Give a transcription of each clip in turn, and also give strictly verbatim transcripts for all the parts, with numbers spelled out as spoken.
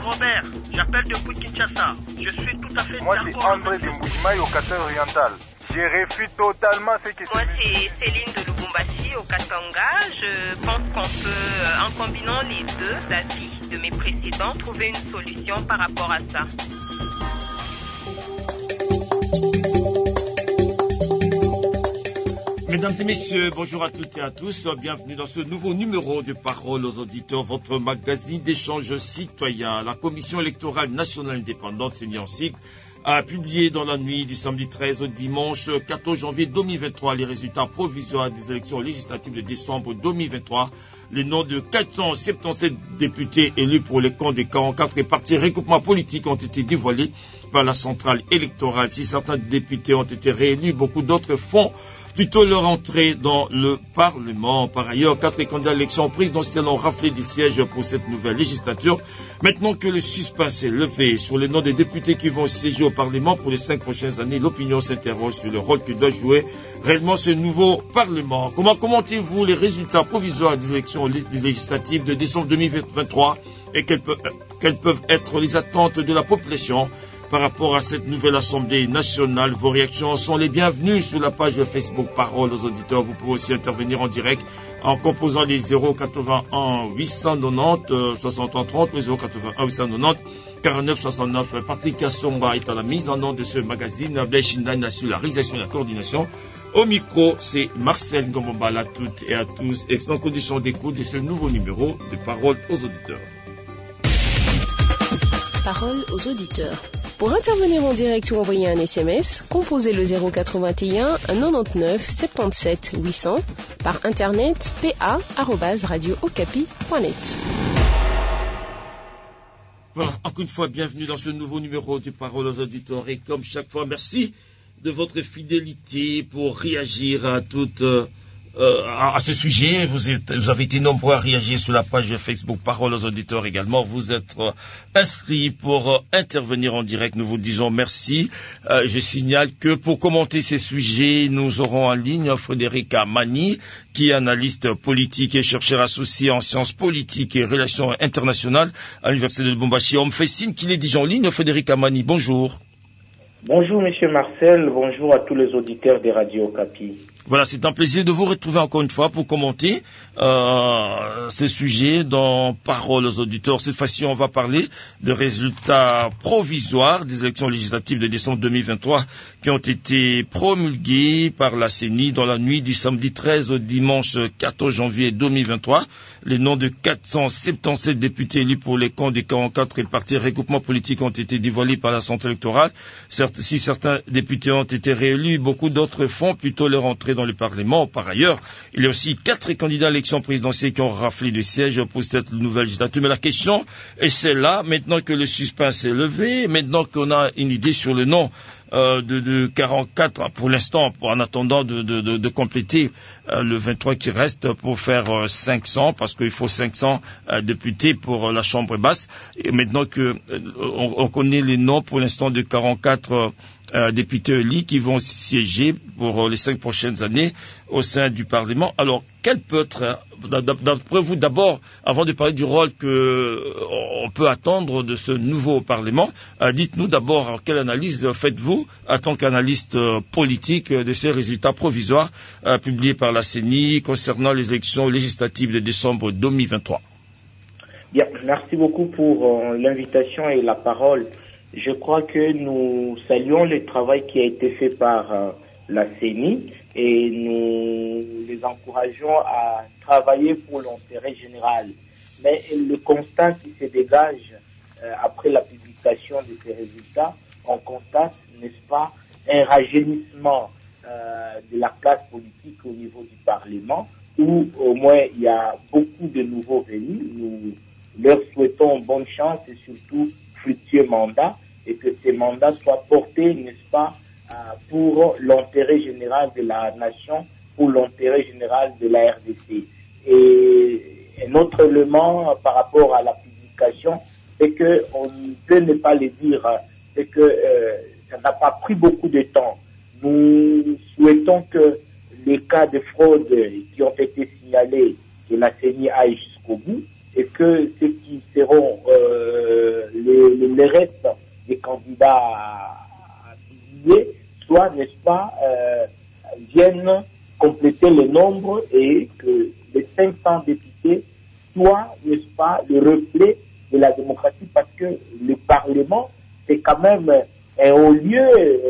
Robert, j'appelle depuis Kinshasa. Je suis tout à fait Moi, d'accord. Moi, c'est André de Mboujimaï au Katanga oriental. Je réfute totalement ce que Moi, c'est Céline de Lubumbashi au Katanga. Je pense qu'on peut, en combinant les deux avis de mes précédents, trouver une solution par rapport à ça. Mesdames et messieurs, bonjour à toutes et à tous. Bienvenue dans ce nouveau numéro de Parole aux auditeurs, votre magazine d'échange citoyen. La Commission électorale nationale indépendante, c'est en cycle, a publié dans la nuit du samedi treize au dimanche quatorze janvier deux mille vingt-trois les résultats provisoires des élections législatives de décembre deux mille vingt-trois. Les noms de quatre cent soixante-dix-sept députés élus pour les camps des quarante-quatre partis regroupements politiques ont été dévoilés par la centrale électorale. Si certains députés ont été réélus, beaucoup d'autres font plutôt leur entrée dans le Parlement. Par ailleurs, quatre candidats à l'élection présidentielle ont raflé des sièges pour cette nouvelle législature. Maintenant que le suspense est levé sur les noms des députés qui vont siéger au Parlement pour les cinq prochaines années, l'opinion s'interroge sur le rôle que doit jouer réellement ce nouveau Parlement. Comment commentez-vous les résultats provisoires des élections législatives de décembre deux mille vingt-trois et quelles peuvent, quelles peuvent être les attentes de la population par rapport à cette nouvelle Assemblée nationale? Vos réactions sont les bienvenues sur la page Facebook Parole aux auditeurs. Vous pouvez aussi intervenir en direct en composant les zéro quatre-vingt-un huit cent quatre-vingt-dix soixante-trois trente, le zéro quatre-vingt-un huit cent quatre-vingt-dix quarante-neuf soixante-neuf. Patrick Kassonga est à la mise en nom de ce magazine. Blaise Chindan assure la réalisation et la coordination. Au micro, c'est Marcel Ngombala à toutes et à tous. Excellentes conditions d'écoute de ce nouveau numéro de Parole aux auditeurs. Parole aux auditeurs. Pour intervenir en direct ou envoyer un S M S, composez le zéro quatre-vingt-un quatre-vingt-dix-neuf soixante-dix-sept huit cents par internet p a arobase radio okapi point net. Voilà, encore une fois, bienvenue dans ce nouveau numéro de Parole aux auditeurs. Et comme chaque fois, merci de votre fidélité pour réagir à toute... Euh, Euh, à, à ce sujet. Vous, êtes, vous avez été nombreux à réagir sur la page Facebook Parole aux auditeurs également. Vous êtes euh, inscrits pour euh, intervenir en direct. Nous vous disons merci. Euh, je signale que pour commenter ces sujets, nous aurons en ligne Frédéric Amani, qui est analyste politique et chercheur associé en sciences politiques et relations internationales à l'Université de Lubumbashi. On me fait signe qu'il est déjà en ligne. Frédéric Amani, bonjour. Bonjour Monsieur Marcel, bonjour à tous les auditeurs des Radio Okapi. Voilà, c'est un plaisir de vous retrouver encore une fois pour commenter euh, ces sujets dans Parole aux auditeurs. Cette fois-ci, on va parler des résultats provisoires des élections législatives de décembre deux mille vingt-trois qui ont été promulgués par la C E N I dans la nuit du samedi treize au dimanche quatorze janvier deux mille vingt-trois. Les noms de quatre cent soixante-dix-sept députés élus pour les camps des quarante-quatre et partis regroupements politiques ont été dévoilés par la centrale électorale. Certes, si certains députés ont été réélus, beaucoup d'autres font plutôt leur entrée dans le Parlement. Par ailleurs, il y a aussi quatre candidats à l'élection présidentielle qui ont raflé de sièges pour cette nouvelle législature. Mais la question est celle-là, maintenant que le suspense est levé, maintenant qu'on a une idée sur le nom euh, de, de quarante-quatre, pour l'instant, en attendant de, de, de, de compléter euh, le vingt-trois qui reste pour faire euh, cinq cents, parce qu'il faut cinq cents euh, députés pour euh, la Chambre basse. Et maintenant que euh, on, on connaît les noms pour l'instant de quarante-quatre euh, Euh, députés élus qui vont siéger pour euh, les cinq prochaines années au sein du Parlement. Alors, quel peut être, hein, d'après vous, d'abord, avant de parler du rôle que euh, on peut attendre de ce nouveau Parlement, euh, dites-nous d'abord quelle analyse faites-vous en tant qu'analyste euh, politique de ces résultats provisoires euh, publiés par la C E N I concernant les élections législatives de décembre deux mille vingt-trois. Bien, merci beaucoup pour euh, l'invitation et la parole. Je crois que nous saluons le travail qui a été fait par euh, la C E N I et nous les encourageons à travailler pour l'intérêt général. Mais le constat qui se dégage euh, après la publication de ces résultats, on constate, n'est-ce pas, un rajeunissement euh, de la classe politique au niveau du Parlement, où au moins il y a beaucoup de nouveaux venus. Nous leur souhaitons bonne chance et surtout fructueux mandat, et que ces mandats soient portés, n'est-ce pas, euh, pour l'intérêt général de la nation, pour l'intérêt général de la R D C. Et un autre élément euh, par rapport à la publication, c'est que on ne peut ne pas le dire, c'est que euh, ça n'a pas pris beaucoup de temps. Nous souhaitons que les cas de fraude qui ont été signalés, que la C E N I aille jusqu'au bout, et que ceux qui seront euh, les, les, les restes des candidats à, à publier, soit, n'est-ce pas, euh, viennent compléter le nombre et que les cinq cents députés soient, n'est-ce pas, le reflet de la démocratie, parce que le Parlement, c'est quand même un haut lieu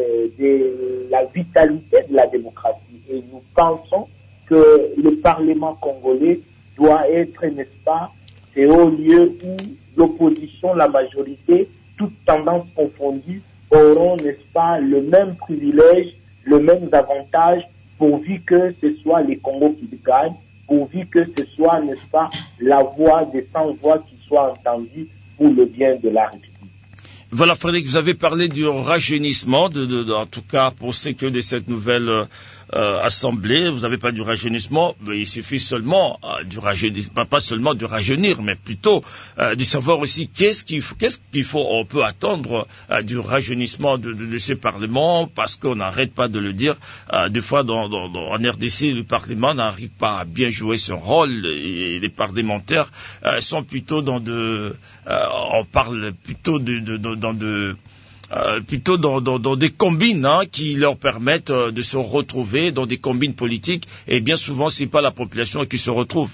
de la vitalité de la démocratie. Et nous pensons que le Parlement congolais doit être, n'est-ce pas, c'est haut lieu où l'opposition, la majorité, toutes tendances confondues, auront, n'est-ce pas, le même privilège, le même avantage, pourvu que ce soit les Congos qui gagnent, pourvu que ce soit, n'est-ce pas, la voix des cent voix qui soit entendue pour le bien de la République. Voilà, Frédéric, vous avez parlé du rajeunissement, de, de, de, en tout cas pour ce que de cette nouvelle euh, assemblée. Vous n'avez pas du rajeunissement, mais il suffit seulement euh, du rajeunissement, pas, pas seulement du rajeunir, mais plutôt euh, de savoir aussi qu'est-ce qu'il faut, qu'est-ce qu'il faut, on peut attendre euh, du rajeunissement de, de, de ce Parlement, parce qu'on n'arrête pas de le dire. Euh, des fois, dans, dans, dans, en R D C, le Parlement n'arrive pas à bien jouer son rôle, et les parlementaires euh, sont plutôt dans de, euh, on parle plutôt de, de, de dans de euh, plutôt dans, dans, dans des combines hein, qui leur permettent euh, de se retrouver dans des combines politiques, et bien souvent c'est pas la population qui se retrouve.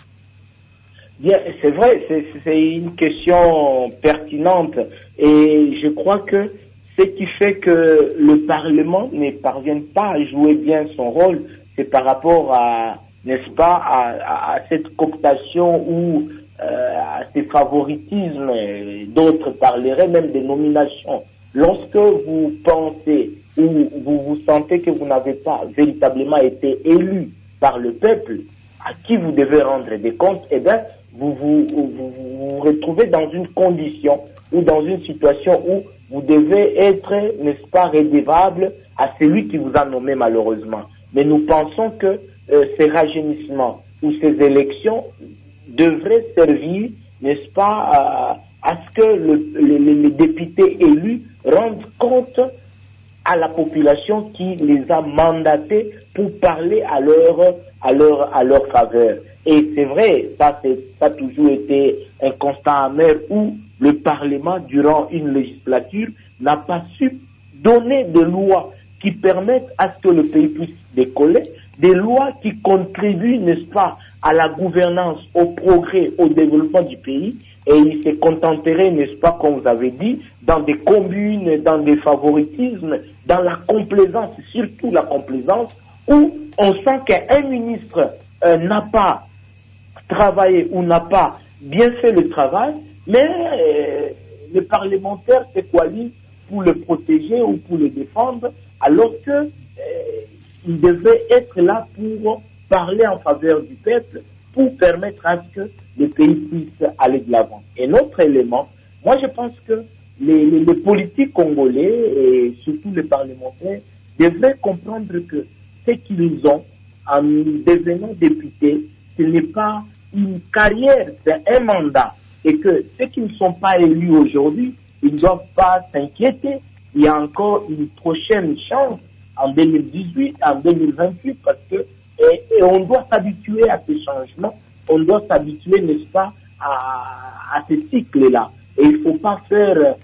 Bien, c'est vrai, c'est, c'est une question pertinente, et je crois que ce qui fait que le Parlement ne parvient pas à jouer bien son rôle, c'est par rapport à, n'est-ce pas, à, à, à cette cooptation ou Euh, à ces favoritismes, d'autres parleraient même des nominations. Lorsque vous pensez ou vous vous sentez que vous n'avez pas véritablement été élu par le peuple, à qui vous devez rendre des comptes, eh bien, vous vous, vous, vous vous retrouvez dans une condition ou dans une situation où vous devez être, n'est-ce pas, redevable à celui qui vous a nommé malheureusement. Mais nous pensons que euh, ces rajeunissements ou ces élections devrait servir, n'est-ce pas, à, à ce que le, les, les députés élus rendent compte à la population qui les a mandatés pour parler à leur, à leur, à leur faveur. Et c'est vrai, ça, c'est, ça a toujours été un constat amer où le Parlement, durant une législature, n'a pas su donner des lois qui permettent à ce que le pays puisse décoller, des lois qui contribuent, n'est-ce pas, à la gouvernance, au progrès, au développement du pays, et il se contenterait, n'est-ce pas, comme vous avez dit, dans des communes, dans des favoritismes, dans la complaisance, surtout la complaisance, où on sent qu'un ministre euh, n'a pas travaillé ou n'a pas bien fait le travail, mais euh, les parlementaires se coalisent pour le protéger ou pour le défendre, alors que euh, il devait être là pour parler en faveur du peuple, pour permettre à ce que le pays puisse aller de l'avant. Et l'autre élément, moi je pense que les, les, les politiques congolais, et surtout les parlementaires, devraient comprendre que ce qu'ils ont en devenant députés, ce n'est pas une carrière, c'est un mandat. Et que ceux qui ne sont pas élus aujourd'hui, ils ne doivent pas s'inquiéter. Il y a encore une prochaine chance en deux mille dix-huit, en deux mille vingt-huit, parce que et, et on doit s'habituer à ces changements, on doit s'habituer, n'est-ce pas, à, à ces cycles-là. Et il ne faut pas faire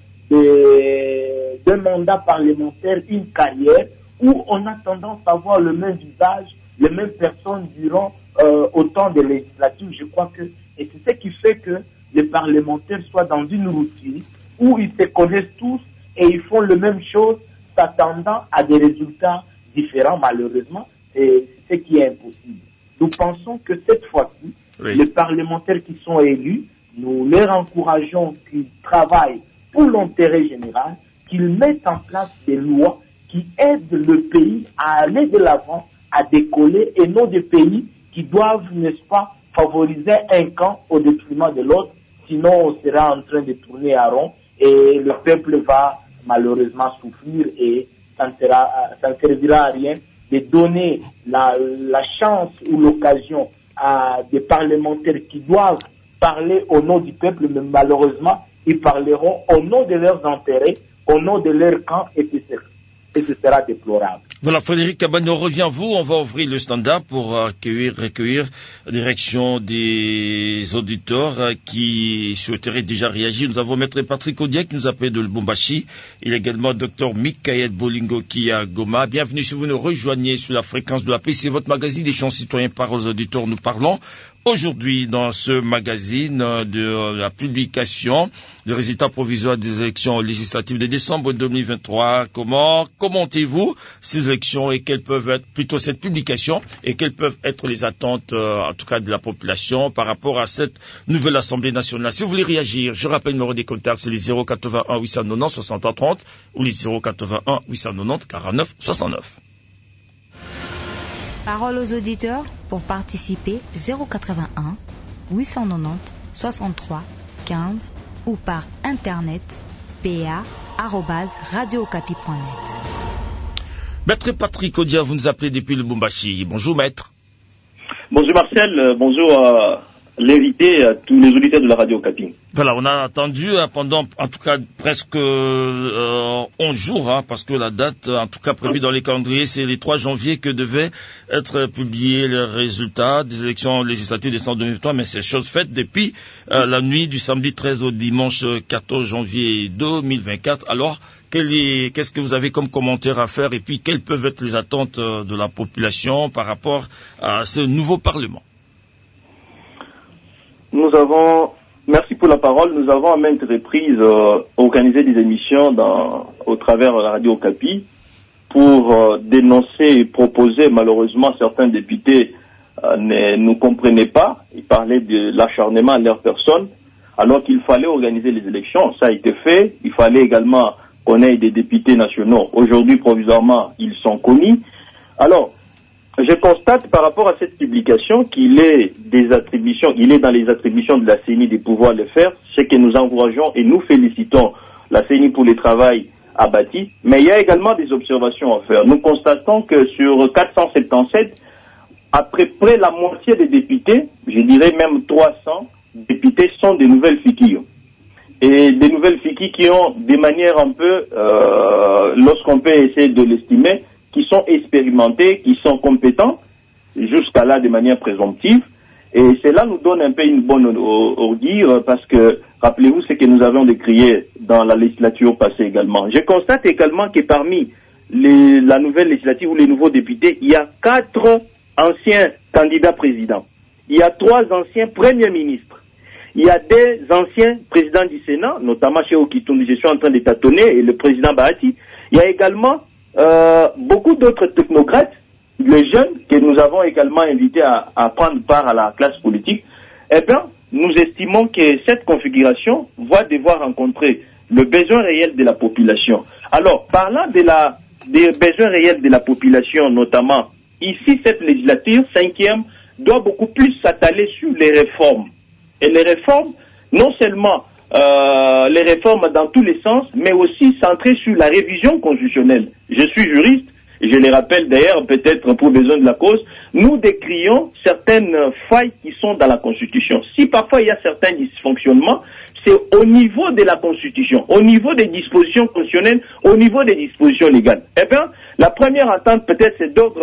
de, de mandat parlementaire une carrière où on a tendance à avoir le même visage, les mêmes personnes durant euh, autant de législatures. Je crois que, et c'est ce qui fait que les parlementaires soient dans une routine où ils se connaissent tous et ils font la même chose, s'attendant à des résultats différents, malheureusement, et c'est ce qui est impossible. Nous pensons que cette fois-ci, oui, les parlementaires qui sont élus, nous leur encourageons qu'ils travaillent pour l'intérêt général, qu'ils mettent en place des lois qui aident le pays à aller de l'avant, à décoller, et non des pays qui doivent, n'est-ce pas, favoriser un camp au détriment de l'autre, sinon on sera en train de tourner à rond et le peuple va malheureusement souffrir et ça ne, sera, ça ne servira à rien de donner la, la chance ou l'occasion à des parlementaires qui doivent parler au nom du peuple, mais malheureusement, ils parleront au nom de leurs intérêts, au nom de leur camp, et ce sera, et ce sera déplorable. Voilà, Frédéric Cabane, on revient à vous. On va ouvrir le standard pour accueillir, recueillir les réactions des auditeurs qui souhaiteraient déjà réagir. Nous avons Maître Patrick Odiek qui nous appelle de Lubumbashi. Il y a également Docteur Mikaël Bolingo qui est à Goma. Bienvenue si vous nous rejoignez sur la fréquence de la paix. C'est votre magazine des champs citoyens par aux auditeurs. Nous parlons aujourd'hui dans ce magazine de la publication des résultats provisoires des élections législatives de décembre deux mille vingt-trois. Comment commentez-vous ces élections et quelles peuvent être plutôt cette publication et quelles peuvent être les attentes euh, en tout cas de la population par rapport à cette nouvelle Assemblée nationale? Si vous voulez réagir, je rappelle le numéro des contacts, c'est les zéro quatre-vingt-un huit cent quatre-vingt-dix soixante-trois trente ou les zéro quatre-vingt-un huit cent quatre-vingt-dix quarante-neuf soixante-neuf. Parole aux auditeurs pour participer zéro quatre-vingt-un huit cent quatre-vingt-dix soixante-trois quinze ou par internet p a arobase radio okapi point net. Maître Patrick Odia, vous nous appelez depuis le Lubumbashi. Bonjour maître. Bonjour Marcel, bonjour à l'invité, à tous les auditeurs de la radio Okapi. Voilà, on a attendu hein, pendant en tout cas presque euh, onze jours, hein, parce que la date en tout cas prévue dans les calendriers, c'est le trois janvier que devaient être publiés les résultats des élections législatives de décembre deux mille vingt-trois, mais c'est chose faite depuis euh, la nuit du samedi treize au dimanche quatorze janvier deux mille vingt-quatre. Alors, Quel est, qu'est-ce que vous avez comme commentaire à faire et puis quelles peuvent être les attentes de la population par rapport à ce nouveau Parlement? Nous avons, merci pour la parole, nous avons à maintes reprises euh, organisé des émissions dans, au travers de la radio Okapi pour euh, dénoncer et proposer. Malheureusement, certains députés euh, ne nous comprenaient pas. Ils parlaient de l'acharnement à leur personne alors qu'il fallait organiser les élections. Ça a été fait. Il fallait également qu'on ait des députés nationaux. Aujourd'hui, provisoirement, ils sont connus. Alors, je constate par rapport à cette publication qu'il est des attributions, il est dans les attributions de la C E N I de pouvoir le faire, ce que nous encourageons et nous félicitons la C E N I pour le travail abattu, mais il y a également des observations à faire. Nous constatons que sur quatre cent soixante-dix-sept, à peu près la moitié des députés, je dirais même trois cents députés sont des nouvelles fikis. Et des nouvelles fikis qui ont des manières un peu, euh, lorsqu'on peut essayer de l'estimer, qui sont expérimentés, qui sont compétents, jusqu'à là de manière présomptive. Et cela nous donne un peu une bonne augure, parce que, rappelez-vous ce que nous avions décrié dans la législature passée également. Je constate également que parmi les, la nouvelle législative ou les nouveaux députés, il y a quatre anciens candidats présidents. Il y a trois anciens premiers ministres. Il y a des anciens présidents du Sénat, notamment chez Okitoumi, je suis en train de tâtonner, et le président Bahati. Il y a également Euh, beaucoup d'autres technocrates, les jeunes que nous avons également invités à, à prendre part à la classe politique. Eh bien, nous estimons que cette configuration va devoir rencontrer le besoin réel de la population. Alors, parlant de la, des besoins réels de la population, notamment, ici, cette législature, cinquième, doit beaucoup plus s'atteler sur les réformes. Et les réformes, non seulement Euh, les réformes dans tous les sens, mais aussi centrées sur la révision constitutionnelle. Je suis juriste, et je les rappelle d'ailleurs, peut-être pour besoin de la cause, nous décrions certaines failles qui sont dans la Constitution. Si parfois il y a certains dysfonctionnements, c'est au niveau de la Constitution, au niveau des dispositions constitutionnelles, au niveau des dispositions légales. Eh bien, la première attente peut-être c'est d'ordre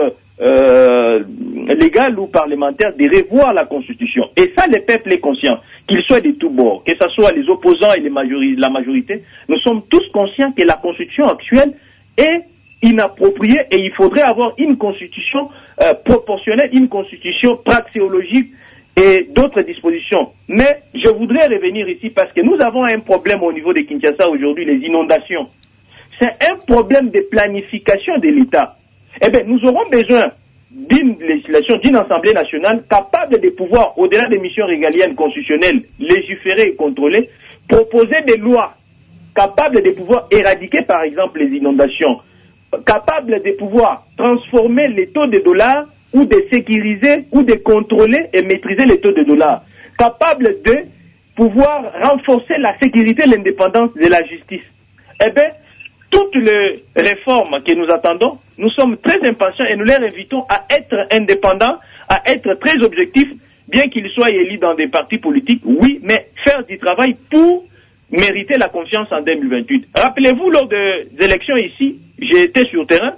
euh, légal ou parlementaire de revoir la Constitution. Et ça, le peuple est conscient, qu'il soit de tous bords, que ce soit les opposants et les majori- la majorité, nous sommes tous conscients que la Constitution actuelle est inappropriée et il faudrait avoir une Constitution euh, proportionnelle, une Constitution praxéologique et d'autres dispositions. Mais je voudrais revenir ici parce que nous avons un problème au niveau de Kinshasa aujourd'hui, les inondations. C'est un problème de planification de l'État. Eh bien, nous aurons besoin d'une législation, d'une Assemblée nationale capable de pouvoir, au-delà des missions régaliennes constitutionnelles, légiférer et contrôler, proposer des lois capables de pouvoir éradiquer, par exemple, les inondations, capables de pouvoir transformer les taux de dollars ou de sécuriser ou de contrôler et maîtriser les taux de dollars, capables de pouvoir renforcer la sécurité et l'indépendance de la justice. Eh bien, toutes les réformes que nous attendons, nous sommes très impatients et nous les invitons à être indépendants, à être très objectifs, bien qu'ils soient élus dans des partis politiques, oui, mais faire du travail pour mériter la confiance en deux mille vingt-huit. Rappelez-vous, lors des élections ici, j'ai été sur terrain,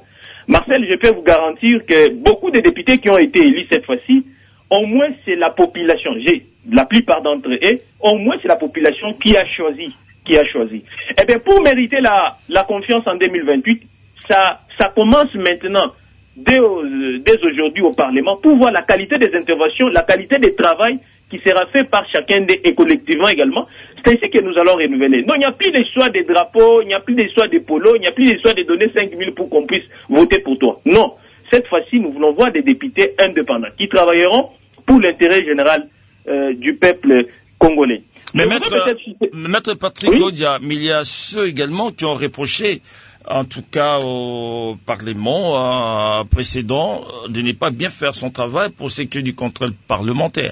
Marcel, je peux vous garantir que beaucoup de députés qui ont été élus cette fois-ci, au moins c'est la population, j'ai, la plupart d'entre eux, au moins c'est la population qui a choisi, qui a choisi. Eh bien, pour mériter la, la confiance en deux mille vingt-huit, ça, ça commence maintenant, dès, dès aujourd'hui au Parlement, pour voir la qualité des interventions, la qualité du travail qui sera fait par chacun des, et collectivement également. C'est ainsi que nous allons renouveler. Non, il n'y a plus d'histoire des drapeaux, il n'y a plus d'histoire des polos, il n'y a plus d'histoire de donner cinq mille pour qu'on puisse voter pour toi. Non. Cette fois-ci, nous voulons voir des députés indépendants qui travailleront pour l'intérêt général euh, du peuple congolais. Mais maître, maître Patrick oui? Odia, mais il y a ceux également qui ont reproché, en tout cas au Parlement euh, précédent, de ne pas bien faire son travail pour ce qui est du contrôle parlementaire.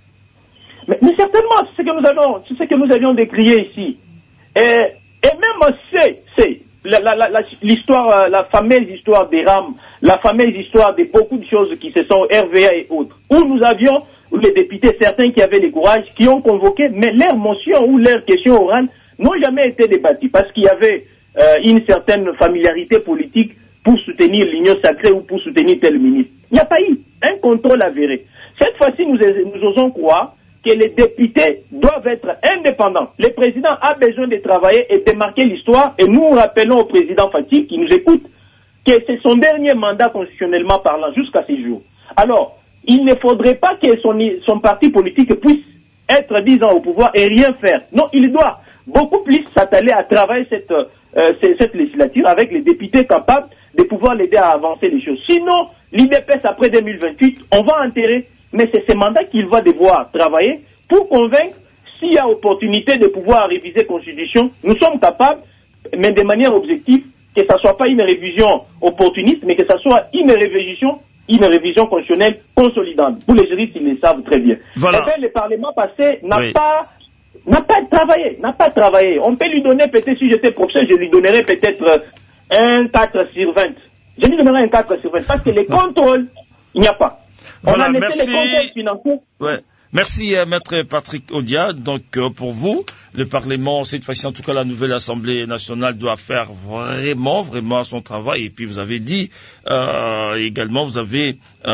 Mais, mais certainement, c'est ce que nous avons, c'est ce que nous avions décrié ici. Et, et même c'est, c'est la, la, la, l'histoire, la fameuse histoire des rames, la fameuse histoire de beaucoup de choses qui se sont R V A et autres, où nous avions les députés, certains qui avaient le courage, qui ont convoqué, mais leurs motions ou leurs questions orales n'ont jamais été débattues parce qu'il y avait euh, une certaine familiarité politique pour soutenir l'union sacrée ou pour soutenir tel ministre. Il n'y a pas eu un contrôle avéré. Cette fois-ci, nous, nous osons croire que les députés doivent être indépendants. Le président a besoin de travailler et de marquer l'histoire, et nous rappelons au président Fatih, qui nous écoute, que c'est son dernier mandat constitutionnellement parlant jusqu'à ce jour. Alors, il ne faudrait pas que son, son parti politique puisse être dix ans au pouvoir et rien faire. Non, il doit beaucoup plus s'atteler à travailler cette, euh, cette législature avec les députés capables de pouvoir l'aider à avancer les choses. Sinon, l'I D P S après deux mille vingt-huit, on va enterrer. Mais c'est ce mandat qu'il va devoir travailler pour convaincre, s'il y a opportunité de pouvoir réviser la Constitution, nous sommes capables, mais de manière objective, que ça ne soit pas une révision opportuniste, mais que ça soit une révision, une révision constitutionnelle consolidante. Pour les juristes, ils le savent très bien. Voilà. Eh bien, le Parlement passé n'a oui. pas, n'a pas travaillé, n'a pas travaillé. On peut lui donner peut-être, si j'étais professeur, je lui donnerais peut-être un quatre sur vingt. Je lui donnerais un quatre sur vingt, parce que les contrôles, il n'y a pas. Voilà, on a merci. Les ouais. Merci, euh, maître Patrick Odia. Donc, euh, pour vous, le Parlement, cette fois-ci, en tout cas, la nouvelle Assemblée nationale doit faire vraiment, vraiment son travail. Et puis, vous avez dit, euh, également, vous avez euh,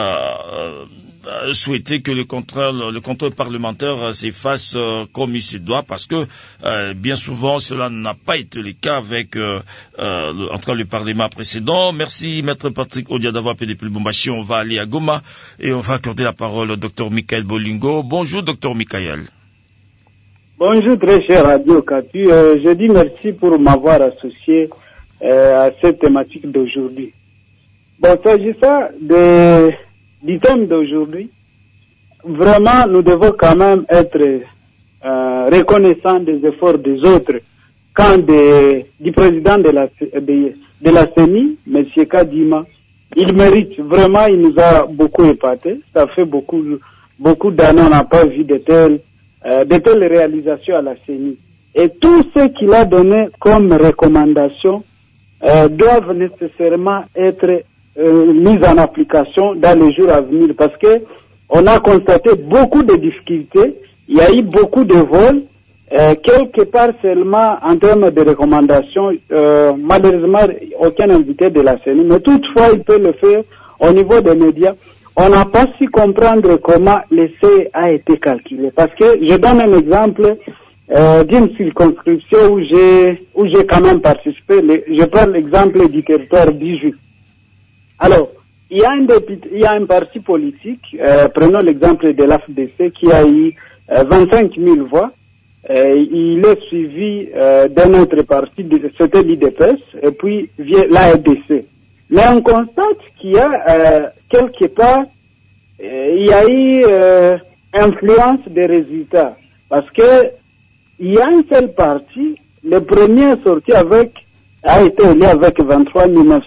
euh, souhaité que le contrôle, le contrôle parlementaire euh, s'efface euh, comme il se doit, parce que euh, bien souvent, cela n'a pas été le cas avec, euh, euh, le, en tout cas, le Parlement précédent. Merci, maître Patrick Odia, d'avoir appelé depuis le Lubumbashi. On va aller à Goma et on va accorder la parole au docteur Michael Bolingo. Bonjour, docteur Michael. Bonjour, très cher Radio Kapi. Euh, je dis merci pour m'avoir associé euh, à cette thématique d'aujourd'hui. Bon, s'agissant de, du thème d'aujourd'hui, vraiment, nous devons quand même être euh, reconnaissants des efforts des autres. Quand de, du président de la, de, de la C E N I, M. Kadima, il mérite vraiment, il nous a beaucoup épaté. Ça fait beaucoup Beaucoup d'années, on n'a pas vu de telles, euh, de telles réalisations à la C E N I. Et tout ce qu'il a donné comme recommandation euh, doivent nécessairement être euh, mis en application dans les jours à venir, parce que on a constaté beaucoup de difficultés. Il y a eu beaucoup de vols, euh, quelque part seulement en termes de recommandations. Euh, malheureusement, aucun invité de la C E N I, mais toutefois, il peut le faire au niveau des médias. On n'a pas su comprendre comment le seuil a été calculé. Parce que je donne un exemple euh, d'une circonscription où j'ai où j'ai quand même participé. Le, je prends l'exemple du territoire d'Iju. Alors, il y a un député, il y a un parti politique, euh, prenons l'exemple de l'A F D C qui a eu euh, vingt-cinq mille voix. Euh, il est suivi euh, d'un autre parti, c'était l'I D P S, et puis vient l'A F D C. Mais on constate qu'il y a euh, quelque part, euh, il y a eu euh, influence des résultats. Parce que il y a un seul parti, le premier sorti avec, a été élu avec vingt-trois mille neuf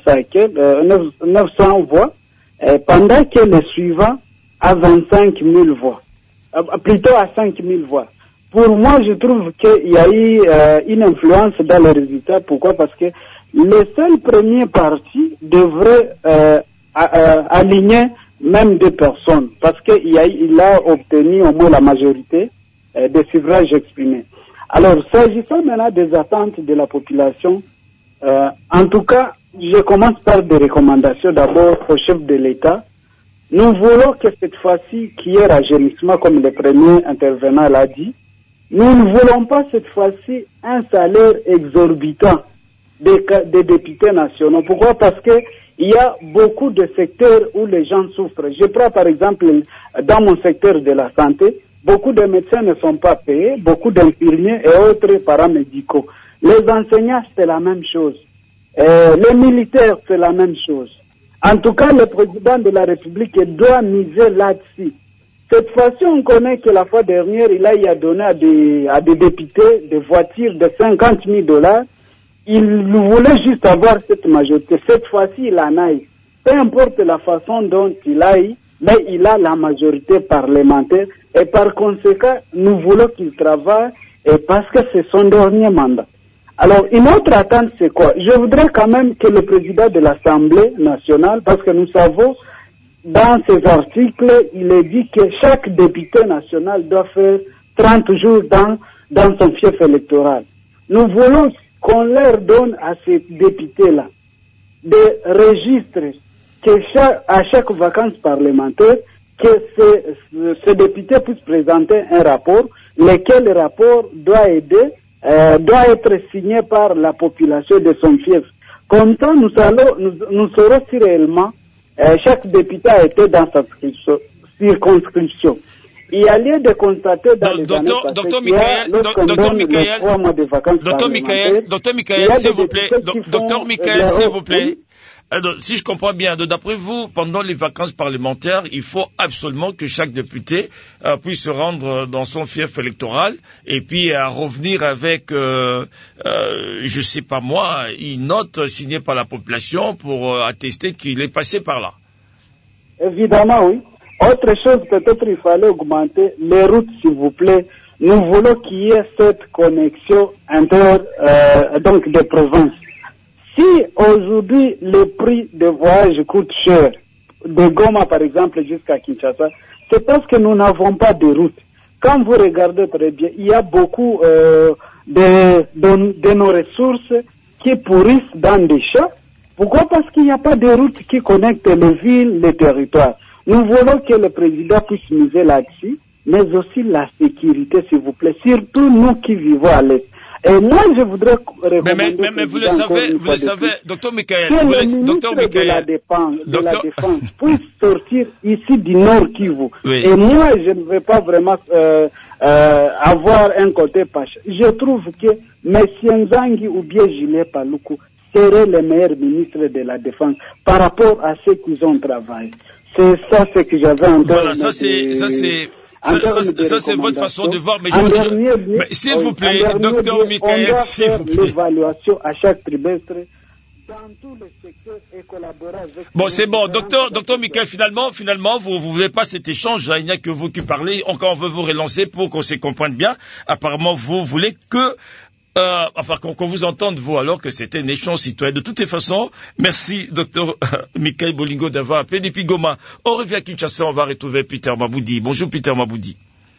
cents voix, euh, pendant que le suivant a vingt-cinq mille voix, euh, plutôt à cinq mille voix. Pour moi, je trouve qu'il y a eu euh, une influence dans les résultats. Pourquoi? Parce que le seul premier parti devrait euh, à, à, aligner même deux personnes, parce qu'il a, il a obtenu au moins la majorité euh, des suffrages exprimés. Alors, s'agissant maintenant des attentes de la population, euh, en tout cas, je commence par des recommandations d'abord au chef de l'État. Nous voulons que cette fois-ci, qu'il y ait rajeunissement, comme le premier intervenant l'a dit. Nous ne voulons pas cette fois-ci un salaire exorbitant des, des députés nationaux. Pourquoi? Parce que il y a beaucoup de secteurs où les gens souffrent. Je prends par exemple dans mon secteur de la santé, beaucoup de médecins ne sont pas payés, beaucoup d'infirmiers et autres paramédicaux. Les enseignants, c'est la même chose. Euh, les militaires, c'est la même chose. En tout cas, le président de la République doit miser là-dessus. Cette fois-ci, on connaît que la fois dernière, il a, il a donné à des, à des députés des voitures de cinquante mille dollars. Il voulait juste avoir cette majorité. Cette fois-ci, il en a eu. Peu importe la façon dont il a eu, mais il a la majorité parlementaire. Et par conséquent, nous voulons qu'il travaille et parce que c'est son dernier mandat. Alors, une autre attente, c'est quoi? Je voudrais quand même que le président de l'Assemblée nationale, parce que nous savons, dans ces articles, il est dit que chaque député national doit faire trente jours dans, dans son fief électoral. Nous voulons qu'on leur donne à ces députés-là des registres que chaque, à chaque vacance parlementaire, que ces, ces députés puissent présenter un rapport, lequel rapport doit aider, euh, doit être signé par la population de son fief. Comme ça, nous, allons, nous, nous saurons si réellement euh, chaque député a été dans sa circonscription. Il y a lieu de constater dans les années passées Docteur Michael, Docteur Michael, Docteur Michael, Docteur Michael, s'il vous plaît, Docteur Michael, s'il vous plaît. Alors, si je comprends bien, d'après vous, pendant les vacances parlementaires, il faut absolument que chaque député euh, puisse se rendre dans son fief électoral et puis euh, revenir avec, euh, euh, je sais pas moi, une note signée par la population pour euh, attester qu'il est passé par là. Évidemment, oui. Autre chose, peut-être il fallait augmenter les routes, s'il vous plaît. Nous voulons qu'il y ait cette connexion inter, euh, donc des provinces. Si aujourd'hui le prix de voyage coûte cher, de Goma par exemple jusqu'à Kinshasa, c'est parce que nous n'avons pas de route. Quand vous regardez très bien, il y a beaucoup euh, de, de, de nos ressources qui pourrissent dans des champs. Pourquoi? Parce qu'il n'y a pas de route qui connecte les villes, les territoires. Nous voulons que le président puisse miser là-dessus, mais aussi la sécurité, s'il vous plaît, surtout nous qui vivons à l'Est. Et moi, je voudrais recommander... Mais, mais, mais, mais vous le savez, vous le savez, docteur Michael, que vous le le, docteur ministre Michael, de la Défense, de docteur... la défense puisse sortir ici du Nord Kivu. Oui. Et moi, je ne veux pas vraiment euh, euh, avoir un côté pache. Je trouve que M. Nzangi ou bien Julien Paluku seraient les meilleurs ministres de la Défense par rapport à ceux qu'ils ont travaillé. C'est ça ce que j'avais en tête. Voilà, ça c'est... Ça, c'est... Ça, ça, ça c'est votre façon de voir, mais, je, je, mais s'il vous plaît, docteur Michael, s'il vous plaît. L'évaluation à chaque trimestre dans tous les secteurs et collaborer avec... Bon, c'est bon, docteur, docteur Michael, finalement, finalement, vous, vous voulez pas cet échange, hein, il n'y a que vous qui parlez, encore on veut vous relancer pour qu'on se comprenne bien. Apparemment, vous voulez que... Euh, enfin, qu'on qu vous entende, vous, alors que c'était un échange citoyen. De toutes les façons, merci, docteur euh, Michael Bolingo, d'avoir appelé depuis Goma. On revient à Kinshasa, on va retrouver Peter Maboudi. Bonjour, Peter Maboudi.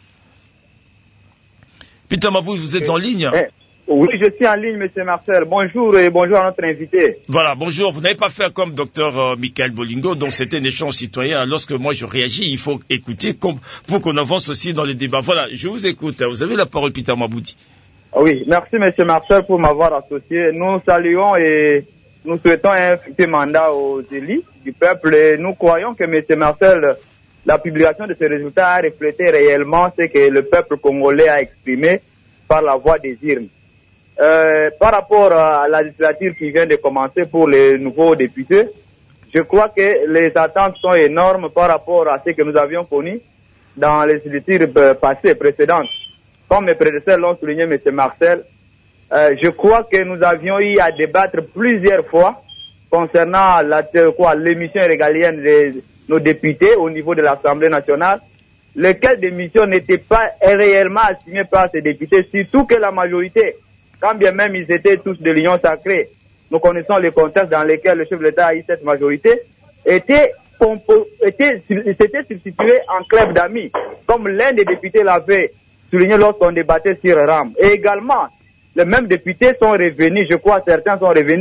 Peter Maboudi, vous êtes en ligne? Eh, oui, je suis en ligne, monsieur Marcel. Bonjour et bonjour à notre invité. Voilà, bonjour. Vous n'avez pas fait comme docteur euh, Michael Bolingo, donc c'était un échange citoyen. Lorsque moi je réagis, il faut écouter comme, pour qu'on avance aussi dans les débats. Voilà, je vous écoute. Vous avez la parole, Peter Maboudi. Oui, merci monsieur Marcel pour m'avoir associé. Nous saluons et nous souhaitons un futur mandat aux élus du peuple et nous croyons que monsieur Marcel, la publication de ces résultats a reflété réellement ce que le peuple congolais a exprimé par la voie des urnes. Euh, par rapport à la législature qui vient de commencer pour les nouveaux députés, je crois que les attentes sont énormes par rapport à ce que nous avions connu dans les législatures passées, précédentes. Comme mes prédécesseurs l'ont souligné, M. Marcel, euh, je crois que nous avions eu à débattre plusieurs fois concernant la, quoi, l'émission régalienne de nos députés au niveau de l'Assemblée nationale, lesquelles des missions n'étaient pas réellement assignées par ces députés, surtout que la majorité, quand bien même ils étaient tous de l'Union sacrée, nous connaissons les contextes dans lesquels le chef de l'État a eu cette majorité, était, était, s'était substitué en club d'amis, comme l'un des députés l'avait souligné lorsqu'on débattait sur RAM. Et également, les mêmes députés sont revenus, je crois certains sont revenus,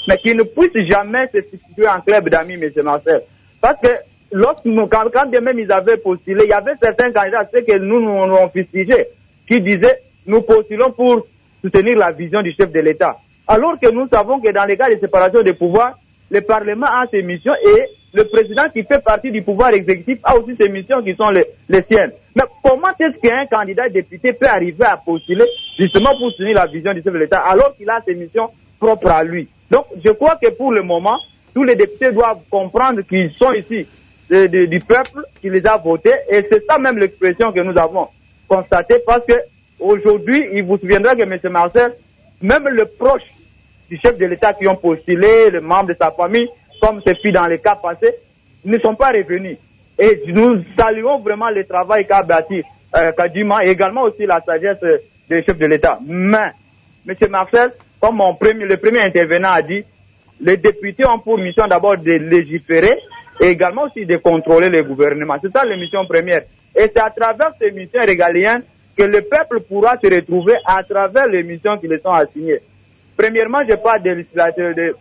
mais qui ne puisse jamais se situer en club d'amis, M. Marcel. Parce que lorsque nous, quand, quand même ils avaient postulé, il y avait certains candidats, ceux que nous nous avons fustigés, qui disaient nous postulons pour soutenir la vision du chef de l'État. Alors que nous savons que dans les cas de séparation des pouvoirs, le Parlement a ses missions et le président qui fait partie du pouvoir exécutif a aussi ses missions qui sont les, les siennes. Mais comment est-ce qu'un candidat député peut arriver à postuler justement pour soutenir la vision du chef de l'État alors qu'il a ses missions propres à lui? Donc je crois que pour le moment, tous les députés doivent comprendre qu'ils sont ici de, de, du peuple qui les a votés et c'est ça même l'expression que nous avons constatée parce que aujourd'hui, il vous souviendra que M. Marcel, même le proche du chef de l'État qui ont postulé, les membres de sa famille, comme ce fut dans les cas passés, ne sont pas revenus. Et nous saluons vraiment le travail qu'a bâti euh, Kadima et également aussi la sagesse euh, du chef de l'État. Mais, M. Marcel, comme mon premier, le premier intervenant a dit, les députés ont pour mission d'abord de légiférer et également aussi de contrôler le gouvernement. C'est ça la mission première. Et c'est à travers ces missions régaliennes que le peuple pourra se retrouver à travers les missions qui les sont assignées. Premièrement, je parle de, de, de,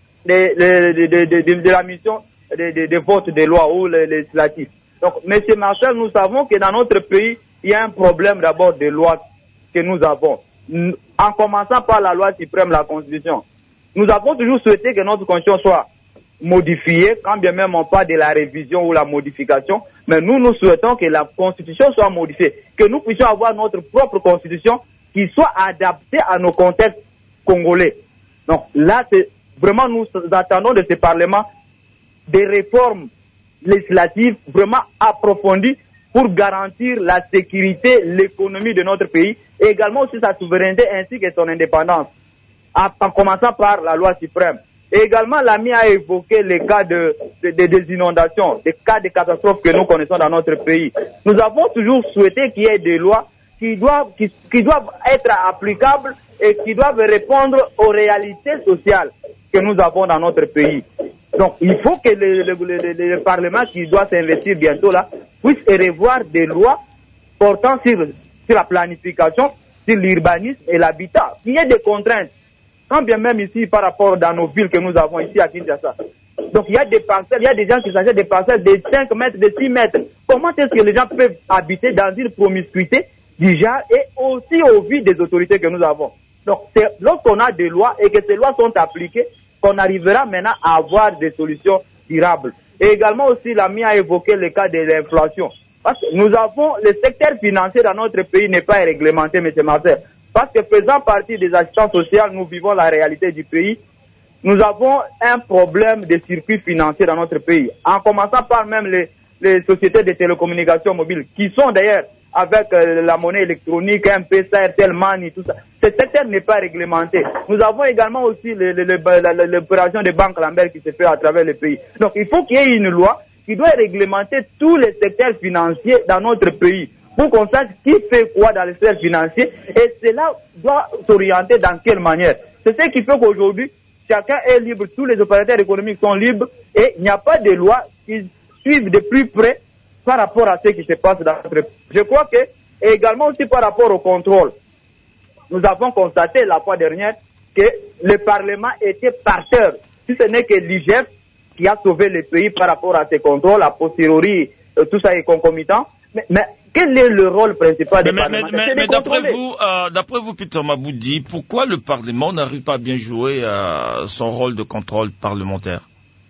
de, de, de, de, de la mission de, de, de vote des lois ou les législatifs. Donc, M. Marcel, nous savons que dans notre pays, il y a un problème d'abord de lois que nous avons. En commençant par la loi suprême, la Constitution. Nous avons toujours souhaité que notre Constitution soit modifiée, quand bien même on parle de la révision ou la modification, mais nous, nous souhaitons que la Constitution soit modifiée, que nous puissions avoir notre propre Constitution qui soit adaptée à nos contextes congolais. Donc là, c'est vraiment, nous attendons de ce Parlement des réformes législatives vraiment approfondies pour garantir la sécurité, l'économie de notre pays et également aussi sa souveraineté ainsi que son indépendance, en commençant par la loi suprême. Et également, l'ami a évoqué les cas de, de, de, des inondations, des cas de catastrophes que nous connaissons dans notre pays. Nous avons toujours souhaité qu'il y ait des lois qui doivent, qui, qui doivent être applicables et qui doivent répondre aux réalités sociales que nous avons dans notre pays. Donc, il faut que le, le, le, le Parlement qui doit s'investir bientôt là puisse revoir des lois portant sur, sur la planification, sur l'urbanisme et l'habitat. Il y a des contraintes. Quand bien même ici, par rapport dans nos villes que nous avons ici à Kinshasa. Donc, il y a des parcelles, il y a des gens qui s'achètent des parcelles de cinq mètres, de six mètres. Comment est-ce que les gens peuvent habiter dans une promiscuité du genre et aussi au vu des autorités que nous avons? Donc, c'est lorsqu'on a des lois et que ces lois sont appliquées, qu'on arrivera maintenant à avoir des solutions durables. Et également aussi, l'ami a évoqué le cas de l'inflation. Parce que nous avons, le secteur financier dans notre pays n'est pas réglementé, M. Marcel. Parce que faisant partie des assistants sociaux, nous vivons la réalité du pays. Nous avons un problème de circuit financier dans notre pays. En commençant par même les, les sociétés de télécommunications mobiles, qui sont d'ailleurs avec euh, la monnaie électronique, M P S A, R T L, Mani, tout ça. Ce secteur n'est pas réglementé. Nous avons également aussi l'opération de banque Lambert qui se fait à travers le pays. Donc il faut qu'il y ait une loi qui doit réglementer tous les secteurs financiers dans notre pays pour qu'on sache qui fait quoi dans le secteur financier et cela doit s'orienter dans quelle manière. C'est ce qui fait qu'aujourd'hui, chacun est libre, tous les opérateurs économiques sont libres et il n'y a pas de loi qui suivent de plus près par rapport à ce qui se passe dans notre pays. Je crois que, et également aussi par rapport au contrôle, nous avons constaté la fois dernière que le Parlement était parteur, si ce n'est que l'I G F qui a sauvé le pays par rapport à ces contrôles, a posteriori, euh, tout ça est concomitant. Mais, mais quel est le rôle principal du Parlement? Mais, mais, mais d'après vous, euh, d'après vous, Peter Maboudi, pourquoi le Parlement n'arrive pas à bien jouer euh, son rôle de contrôle parlementaire?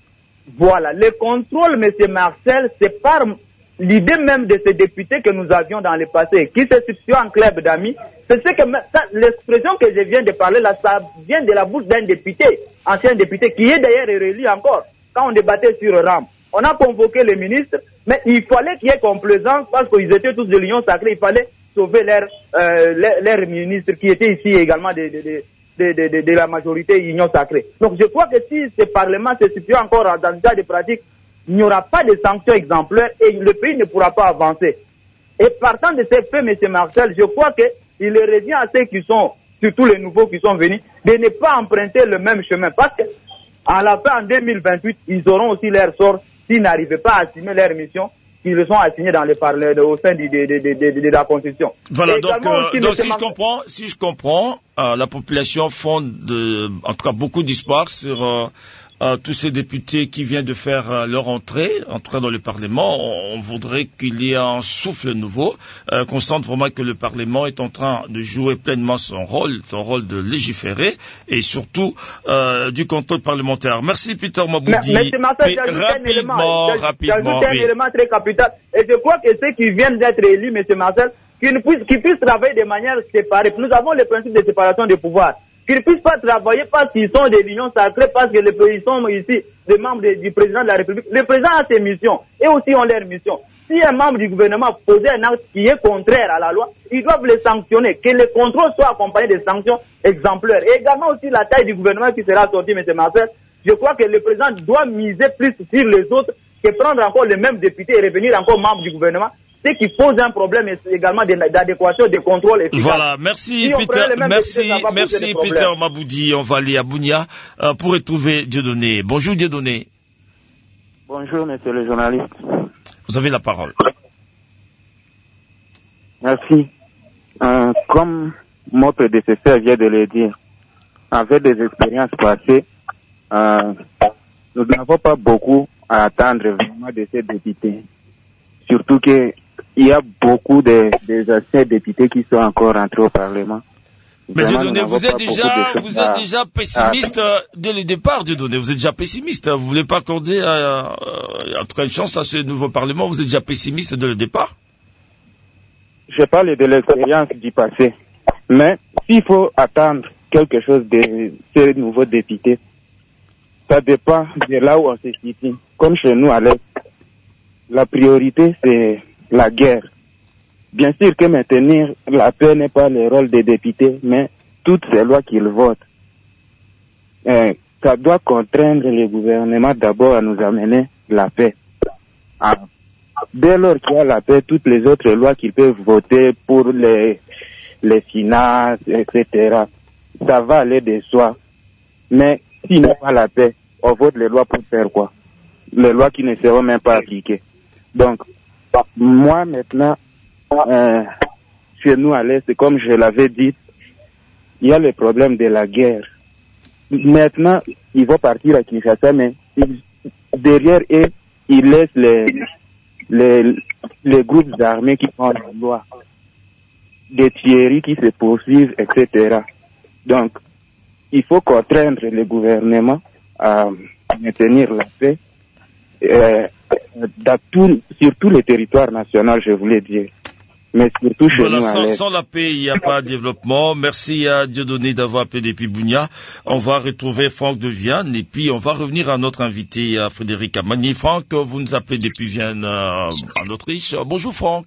Voilà, le contrôle, M. Marcel, c'est par l'idée même de ces députés que nous avions dans le passé, qui se situent en club d'amis. C'est ce que l'expression que je viens de parler là, ça vient de la bouche d'un député, ancien député, qui est d'ailleurs réélu encore, quand on débattait sur RAM. On a convoqué les ministres, mais il fallait qu'il y ait complaisance parce qu'ils étaient tous de l'Union sacrée, il fallait sauver leurs euh, leur, leur ministres qui étaient ici également de, de, de, de, de, de, de la majorité Union sacrée. Donc je crois que si ce Parlement se situe encore dans ce cas de pratique, il n'y aura pas de sanctions exemplaires et le pays ne pourra pas avancer. Et partant de ces faits, M. Marcel, je crois qu'il revient à ceux qui sont, surtout les nouveaux qui sont venus, de ne pas emprunter le même chemin. Parce qu'à la fin, en deux mille vingt-huit, ils auront aussi leur sort s'ils n'arrivaient pas à assumer leur mission qui le sont assignés dans les parlements au sein de, de, de, de, de, de la Constitution. Voilà, Et donc, euh, donc si, je Mar- comprends, si je comprends, euh, la population fonde de, en tout cas beaucoup d'espoir sur euh, euh, tous ces députés qui viennent de faire euh, leur entrée, en tout cas dans le Parlement. On, on voudrait qu'il y ait un souffle nouveau, euh, qu'on sente vraiment que le Parlement est en train de jouer pleinement son rôle, son rôle de légiférer et surtout euh, du contrôle parlementaire. Merci Peter Maboudi. Mais, mais Mais rapidement, rapidement, J'ajoute un oui. élément très capital. Et je crois que ceux qui viennent d'être élus, M. Marcel, qu'ils puissent, qu'ils puissent travailler de manière séparée. Nous avons le principe de séparation des pouvoirs. Qu'ils ne puissent pas travailler parce qu'ils sont des unions sacrées, parce que les ils sont ici des membres de, du président de la République. Le président a ses missions et aussi ont leurs missions. Si un membre du gouvernement posait un acte qui est contraire à la loi, ils doivent le sanctionner, que le contrôle soit accompagné de sanctions exemplaires. Et également aussi la taille du gouvernement qui sera sortie, M. Marcel. Je crois que le président doit miser plus sur les autres que prendre encore les mêmes députés et revenir encore membre du gouvernement. Ce qui pose un problème également d'adéquation, de contrôle efficace. Voilà, merci si Peter, merci, députés, merci Peter Maboudi. On va aller à Bounia euh, pour retrouver Dieudonné. Bonjour Dieudonné. Bonjour monsieur le journaliste. Vous avez la parole. Merci. Euh, comme mon prédécesseur vient de le dire, avec des expériences passées, euh, nous n'avons pas beaucoup à attendre vraiment de ces députés. Surtout que il y a beaucoup de, des anciens députés qui sont encore entrés au Parlement. Mais Dieudonné, vous êtes déjà, vous êtes déjà pessimiste à... dès le départ, Dieudonné. Vous êtes déjà pessimiste. Vous voulez pas accorder, euh, euh, en tout cas, une chance à ce nouveau Parlement. Vous êtes déjà pessimiste dès le départ. Je parle de l'expérience du passé. Mais s'il faut attendre quelque chose de ces nouveaux députés, ça dépend de là où on se situe. Comme chez nous à l'Est, la priorité c'est la guerre. Bien sûr que maintenir la paix n'est pas le rôle des députés, mais toutes ces lois qu'ils votent, euh, ça doit contraindre le gouvernement d'abord à nous amener la paix. Ah, dès lors qu'il y a la paix, toutes les autres lois qu'ils peuvent voter pour les, les finances, et cetera, ça va aller de soi. Mais s'il n'y a pas la paix, on vote les lois pour faire quoi? Les lois qui ne seront même pas appliquées. Donc, moi maintenant, Euh, chez nous à l'Est, comme je l'avais dit, il y a le problème de la guerre. Maintenant, ils vont partir à Kinshasa, mais ils, derrière eux, ils laissent les, les, les groupes armés qui font la loi, des tueries qui se poursuivent, et cetera. Donc, il faut contraindre le gouvernement à maintenir la paix euh, dans tout, sur tous les territoires nationaux, je voulais dire. Mais surtout chez voilà, nous sans, à l'Est. sans la paix, il n'y a pas de développement. Merci à Dieudonné d'avoir appelé depuis Bounia. On va retrouver Franck de Vienne et puis on va revenir à notre invité, à Frédéric Amani. Franck, vous nous appelez depuis Vienne, euh, en Autriche. Bonjour Franck.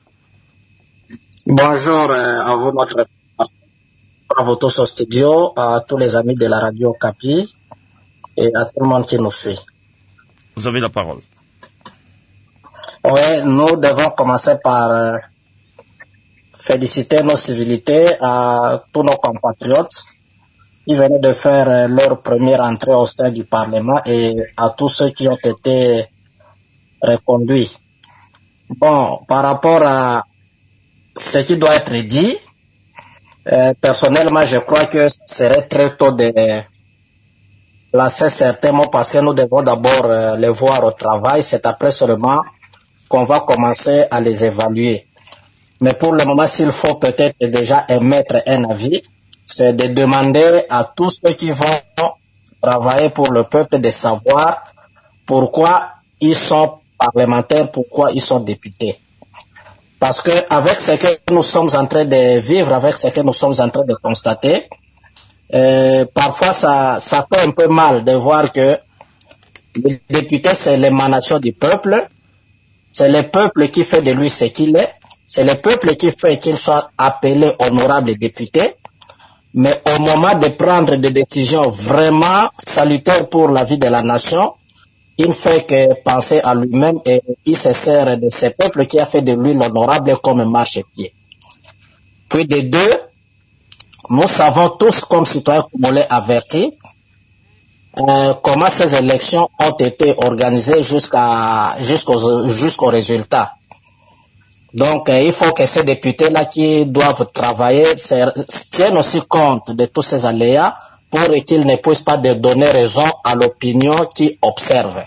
Bonjour euh, à vous, notre à vous tous au studio, à tous les amis de la radio Capi et à tout le monde qui nous suit. Vous avez la parole. Oui, nous devons commencer par euh, féliciter nos civilités à tous nos compatriotes qui venaient de faire euh, leur première entrée au sein du Parlement et à tous ceux qui ont été reconduits. Bon, par rapport à ce qui doit être dit, euh, personnellement, je crois que ce serait très tôt de lancer certains mots parce que nous devons d'abord euh, les voir au travail. C'est après seulement qu'on va commencer à les évaluer. Mais pour le moment, s'il faut peut-être déjà émettre un avis, c'est de demander à tous ceux qui vont travailler pour le peuple de savoir pourquoi ils sont parlementaires, pourquoi ils sont députés. Parce que avec ce que nous sommes en train de vivre, avec ce que nous sommes en train de constater, euh, parfois ça, ça fait un peu mal de voir que le député, c'est l'émanation du peuple. C'est le peuple qui fait de lui ce qu'il est. C'est le peuple qui fait qu'il soit appelé honorable député. Mais au moment de prendre des décisions vraiment salutaires pour la vie de la nation, il ne fait que penser à lui-même et il se sert de ce peuple qui a fait de lui l'honorable comme marchepied. Puis de deux, nous savons tous comme citoyens congolais avertis euh, comment ces élections ont été organisées jusqu'à jusqu'au jusqu'au résultat. Donc, euh, il faut que ces députés-là qui doivent travailler tiennent aussi compte de tous ces aléas pour qu'ils ne puissent pas de donner raison à l'opinion qui observe.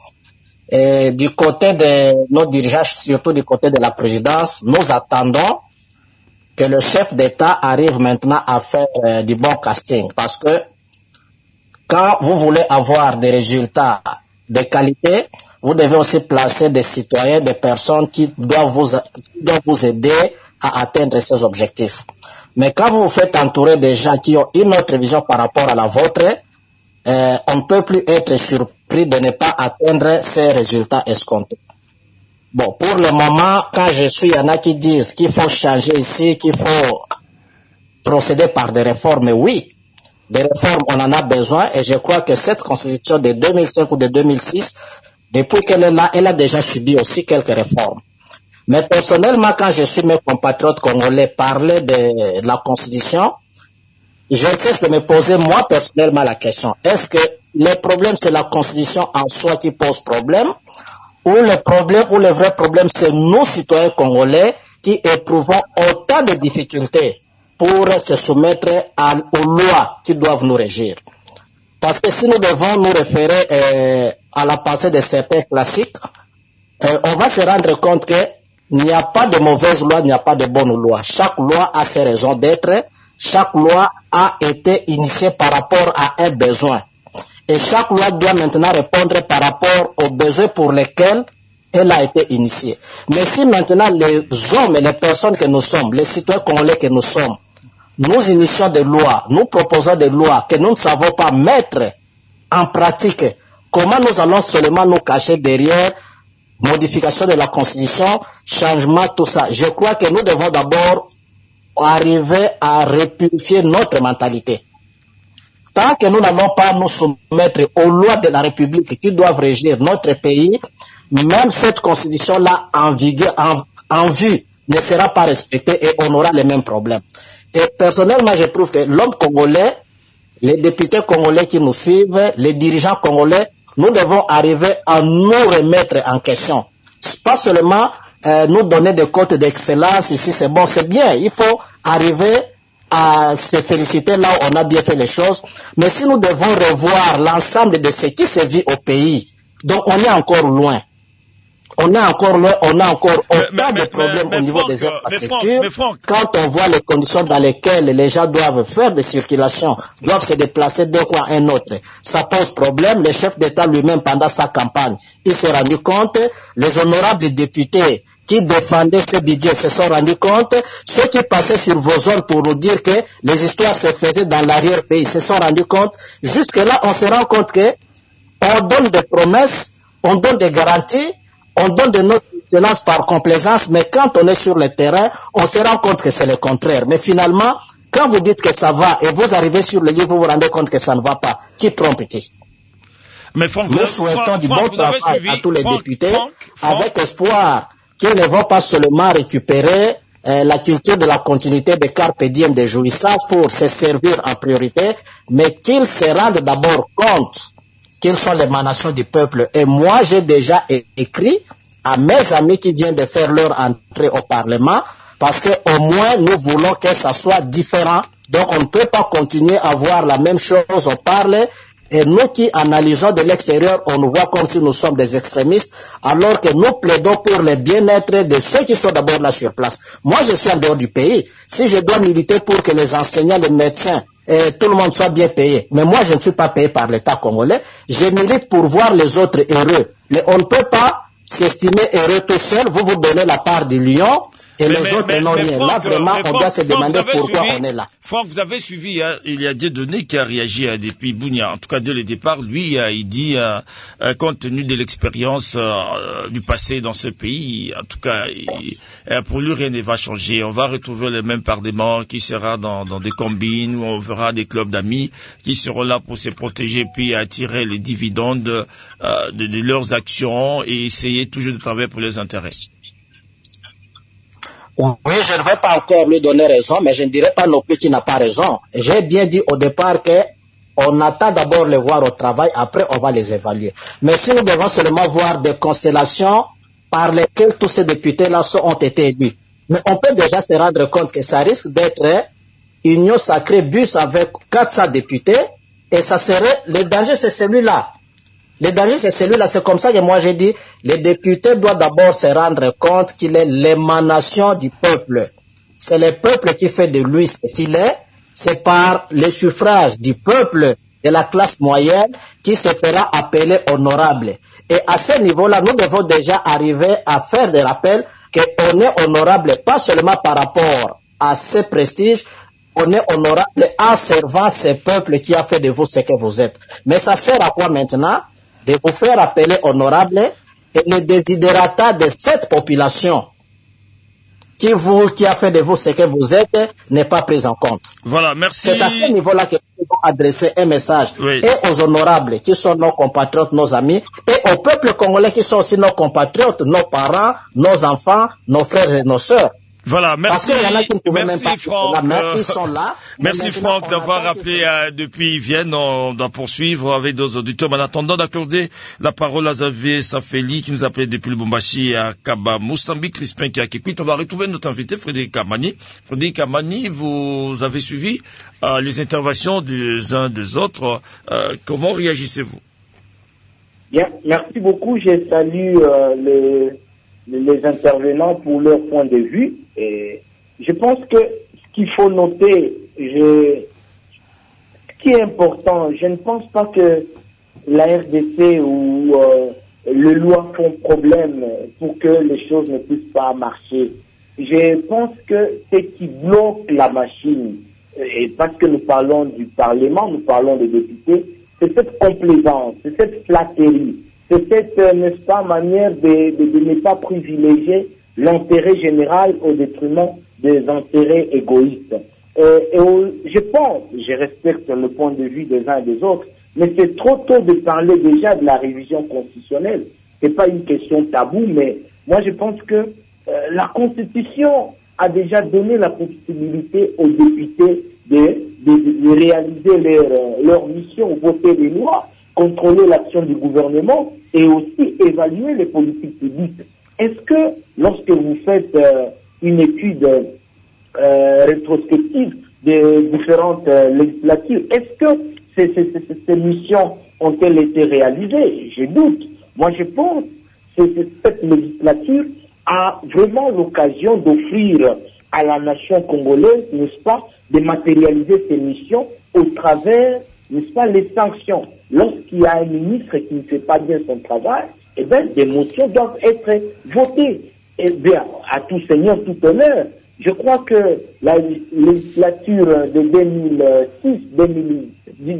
Et du côté de nos dirigeants, surtout du côté de la présidence, nous attendons que le chef d'État arrive maintenant à faire euh, du bon casting. Parce que quand vous voulez avoir des résultats de qualité, vous devez aussi placer des citoyens, des personnes qui doivent vous, qui doivent vous aider à atteindre ces objectifs. Mais quand vous vous faites entourer des gens qui ont une autre vision par rapport à la vôtre, euh, on ne peut plus être surpris de ne pas atteindre ces résultats escomptés. Bon, pour le moment, quand je suis, il y en a qui disent qu'il faut changer ici, qu'il faut procéder par des réformes. Oui, des réformes, on en a besoin, et je crois que cette constitution de deux mille cinq ou de deux mille six, depuis qu'elle est là, elle a déjà subi aussi quelques réformes. Mais personnellement, quand je suis mes compatriotes congolais parler de la constitution, je cesse de me poser moi personnellement la question. Est-ce que le problème c'est la constitution en soi qui pose problème, ou le problème, ou le vrai problème c'est nous citoyens congolais qui éprouvons autant de difficultés pour se soumettre à, aux lois qui doivent nous régir? Parce que si nous devons nous référer euh, à la pensée de certains classiques, euh, on va se rendre compte que il n'y a pas de mauvaise loi, il n'y a pas de bonne loi. Chaque loi a ses raisons d'être. Chaque loi a été initiée par rapport à un besoin. Et chaque loi doit maintenant répondre par rapport aux besoins pour lesquels elle a été initiée. Mais si maintenant les hommes et les personnes que nous sommes, les citoyens congolais que nous sommes, nous initions des lois, nous proposons des lois que nous ne savons pas mettre en pratique, comment nous allons seulement nous cacher derrière modification de la constitution, changement, tout ça? Je crois que nous devons d'abord arriver à repurifier notre mentalité. Tant que nous n'allons pas nous soumettre aux lois de la République qui doivent régir notre pays, même cette constitution-là en, en, en vue ne sera pas respectée et on aura les mêmes problèmes. Et personnellement, je trouve que l'homme congolais, les députés congolais qui nous suivent, les dirigeants congolais, nous devons arriver à nous remettre en question. Pas seulement euh, nous donner des cotes d'excellence, ici c'est bon, c'est bien. Il faut arriver à se féliciter là où on a bien fait les choses. Mais si nous devons revoir l'ensemble de ce qui se vit au pays, donc on est encore loin. On est encore loin, on a encore autant de problèmes mais, mais, au niveau Franck, des infrastructures. Mais Franck, quand on voit les conditions dans lesquelles les gens doivent faire des circulations, doivent se déplacer d'un coin à un autre, ça pose problème. Le chef d'État lui-même, pendant sa campagne, il s'est rendu compte. Les honorables députés qui défendaient ce budget se sont rendus compte. Ceux qui passaient sur vos zones pour nous dire que les histoires se faisaient dans l'arrière-pays se sont rendus compte. Jusque-là, on se rend compte que on donne des promesses, on donne des garanties, on donne de notre excellence par complaisance, mais quand on est sur le terrain, on se rend compte que c'est le contraire. Mais finalement, quand vous dites que ça va et vous arrivez sur le lieu, vous vous rendez compte que ça ne va pas. Qui trompe qui? Mais Franck, nous souhaitons Franck, du bon Franck, travail à tous les Franck, députés, Franck, Franck, avec espoir qu'ils ne vont pas seulement récupérer euh, la culture de la continuité de carpe diem de jouissance pour se servir en priorité, mais qu'ils se rendent d'abord compte qu'ils sont l'émanation du peuple. Et moi, j'ai déjà écrit à mes amis qui viennent de faire leur entrée au Parlement, parce que au moins, nous voulons que ça soit différent. Donc, on ne peut pas continuer à voir la même chose. On parle, et nous qui analysons de l'extérieur, on nous voit comme si nous sommes des extrémistes, alors que nous plaidons pour le bien-être de ceux qui sont d'abord là sur place. Moi, je suis en dehors du pays. Si je dois militer pour que les enseignants, les médecins, et tout le monde soit bien payé. Mais moi, je ne suis pas payé par l'État congolais. Je milite pour voir les autres heureux. Mais on ne peut pas s'estimer heureux tout seul. Vous vous donnez la part du lion et mais, les mais, autres n'ont rien. Là, vraiment, on Franck, doit se demander pourquoi suivi, on est là. Franck, vous avez suivi, hein, il y a Dieudonné qui a réagi à depuis Bounia. En tout cas, dès le départ, lui, euh, il dit, euh, euh, compte tenu de l'expérience euh, du passé dans ce pays, en tout cas, il, euh, pour lui, rien ne va changer. On va retrouver le même parlement qui sera dans, dans des combines, où on verra des clubs d'amis qui seront là pour se protéger, puis attirer les dividendes euh, de, de leurs actions et essayer toujours de travailler pour les intérêts. Oui, je ne vais pas encore lui donner raison, mais je ne dirais pas non plus qu'il n'a pas raison. J'ai bien dit au départ que On attend d'abord les voir au travail, après on va les évaluer. Mais si nous devons seulement voir des constellations par lesquelles tous ces députés-là ont été élus, mais on peut déjà se rendre compte que ça risque d'être union sacrée bus avec quatre cents députés, et ça serait, le danger c'est celui-là. Le danger c'est celui-là, c'est comme ça que moi j'ai dit, les députés doivent d'abord se rendre compte qu'il est l'émanation du peuple. C'est le peuple qui fait de lui ce qu'il est, c'est par le suffrage du peuple, de la classe moyenne, qui se fera appeler honorable. Et à ce niveau-là, nous devons déjà arriver à faire des rappels qu'on est honorable, pas seulement par rapport à ce prestige, on est honorable en servant ce peuple qui a fait de vous ce que vous êtes. Mais ça sert à quoi maintenant? De vous faire appeler honorable, et le désidérata de cette population qui vous, qui a fait de vous ce que vous êtes, n'est pas pris en compte. Voilà, merci. C'est à ce niveau-là que nous devons adresser un message, oui, et aux honorables, qui sont nos compatriotes, nos amis, et au peuple congolais, qui sont aussi nos compatriotes, nos parents, nos enfants, nos frères et nos sœurs. Voilà, merci, merci Franck. Là, mais ils sont là. Merci Franck d'avoir rappelé euh, depuis ils viennent. On doit poursuivre avec nos auditeurs. Mais en attendant d'accorder la parole à Xavier Safeli qui nous appelait depuis le Lubumbashi à Kaba Moussambi, Crispin qui a Kikwit. On va retrouver notre invité Frédéric Amani. Frédéric Amani, vous avez suivi euh, les interventions des uns des autres. Euh, comment réagissez-vous? Bien, merci beaucoup. Je salue euh, les les intervenants pour leur point de vue. Et je pense que ce qu'il faut noter, je, ce qui est important, je ne pense pas que la R D C ou euh, le loi font problème pour que les choses ne puissent pas marcher. Je pense que ce qui bloque la machine, et parce que nous parlons du Parlement, nous parlons des députés, c'est cette complaisance, c'est cette flatterie. C'est cette, euh, n'est-ce pas, manière de, de, de ne pas privilégier l'intérêt général au détriment des intérêts égoïstes. Euh, et au, je pense, je respecte le point de vue des uns et des autres, mais c'est trop tôt de parler déjà de la révision constitutionnelle. C'est pas une question taboue, mais moi je pense que euh, la Constitution a déjà donné la possibilité aux députés de, de, de réaliser leur, leur mission, voter les lois, contrôler l'action du gouvernement et aussi évaluer les politiques publiques. Est-ce que lorsque vous faites euh, une étude euh, rétrospective des différentes euh, législatures, est-ce que ces, ces, ces, ces missions ont-elles été réalisées? Je doute. Moi je pense que cette législature a vraiment l'occasion d'offrir à la nation congolaise, n'est-ce pas, de matérialiser ces missions au travers, n'est-ce pas, les sanctions. Lorsqu'il y a un ministre qui ne fait pas bien son travail, eh bien, des motions doivent être votées. Eh bien, à tout seigneur, tout honneur, je crois que la législature de deux mille six deux mille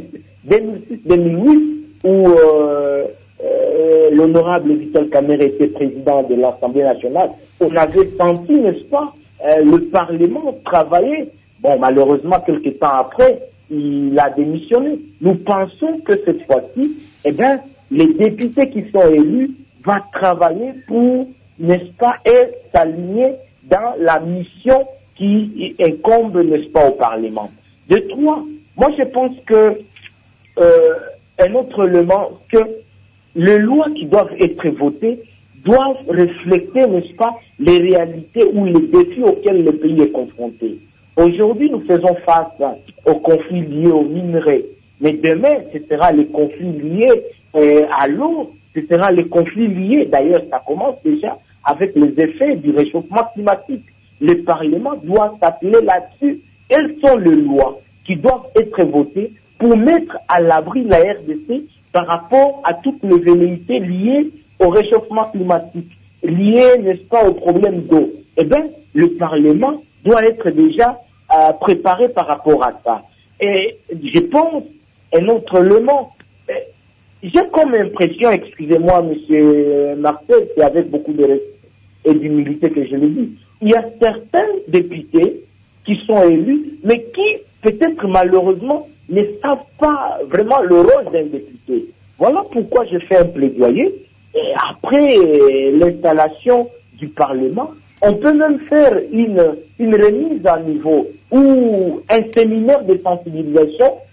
huit, où euh, euh, l'honorable Vital Kamerhe était président de l'Assemblée nationale, on avait senti, n'est-ce pas, euh, le Parlement travailler. Bon, malheureusement, quelques temps après, il a démissionné. Nous pensons que cette fois-ci, eh bien, les députés qui sont élus vont travailler pour, n'est-ce pas, et s'aligner dans la mission qui incombe, n'est-ce pas, au Parlement. De trois, moi je pense que euh, un autre élément, que les lois qui doivent être votées doivent refléter, n'est-ce pas, les réalités ou les défis auxquels le pays est confronté. Aujourd'hui, nous faisons face aux conflits liés aux minerais. Mais demain, ce sera les conflits liés euh, à l'eau, ce sera les conflits liés, d'ailleurs, ça commence déjà avec les effets du réchauffement climatique. Le Parlement doit s'appeler là-dessus. Quelles sont les lois qui doivent être votées pour mettre à l'abri la R D C par rapport à toutes les velléités liées au réchauffement climatique, liées, n'est-ce pas, aux problèmes d'eau? Eh bien, le Parlement doit être déjà euh, préparé par rapport à ça. Et je pense, un autre élément, euh, j'ai comme impression, excusez-moi, monsieur Marcel, c'est avec beaucoup de respect et d'humilité que je le dis, il y a certains députés qui sont élus, mais qui, peut-être malheureusement, ne savent pas vraiment le rôle d'un député. Voilà pourquoi je fais un plaidoyer. Et après l'installation du Parlement, on peut même faire une, une remise à niveau ou un séminaire de sensibilisation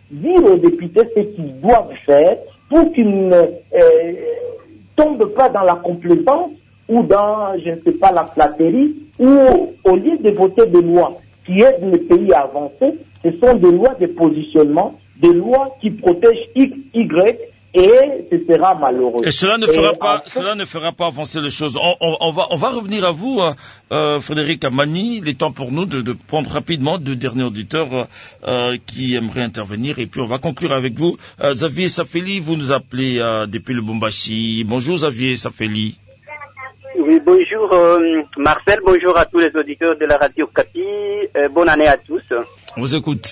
dire aux députés ce qu'ils doivent faire pour qu'ils ne euh, tombent pas dans la complaisance ou dans, je ne sais pas, la flatterie, ou au lieu de voter des lois qui aident le pays à avancer, ce sont des lois de positionnement, des lois qui protègent X, Y, et ce sera malheureux. Et cela ne fera et pas, fait, cela ne fera pas avancer les choses. On, on, on va, on va revenir à vous, euh, Frédéric Amani. Il est temps pour nous de, de prendre rapidement deux derniers auditeurs euh, qui aimeraient intervenir, et puis on va conclure avec vous. Euh, Xavier Safeli, vous nous appelez euh, depuis le Lubumbashi. Bonjour Xavier Safeli. Oui, bonjour euh, Marcel, bonjour à tous les auditeurs de la Radio Kapi. Euh, bonne année à tous. On vous écoute.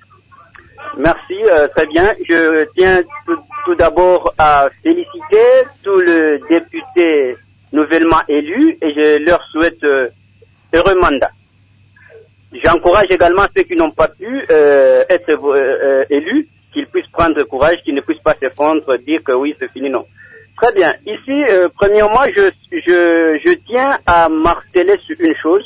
Merci, euh, très bien. Je tiens tout, tout d'abord à féliciter tous les députés nouvellement élus et je leur souhaite euh, heureux mandat. J'encourage également ceux qui n'ont pas pu euh, être euh, élus, qu'ils puissent prendre courage, qu'ils ne puissent pas s'effondrer, dire que oui, c'est fini, non. Très bien. Ici, euh, premièrement, je, je, je tiens à marteler sur une chose.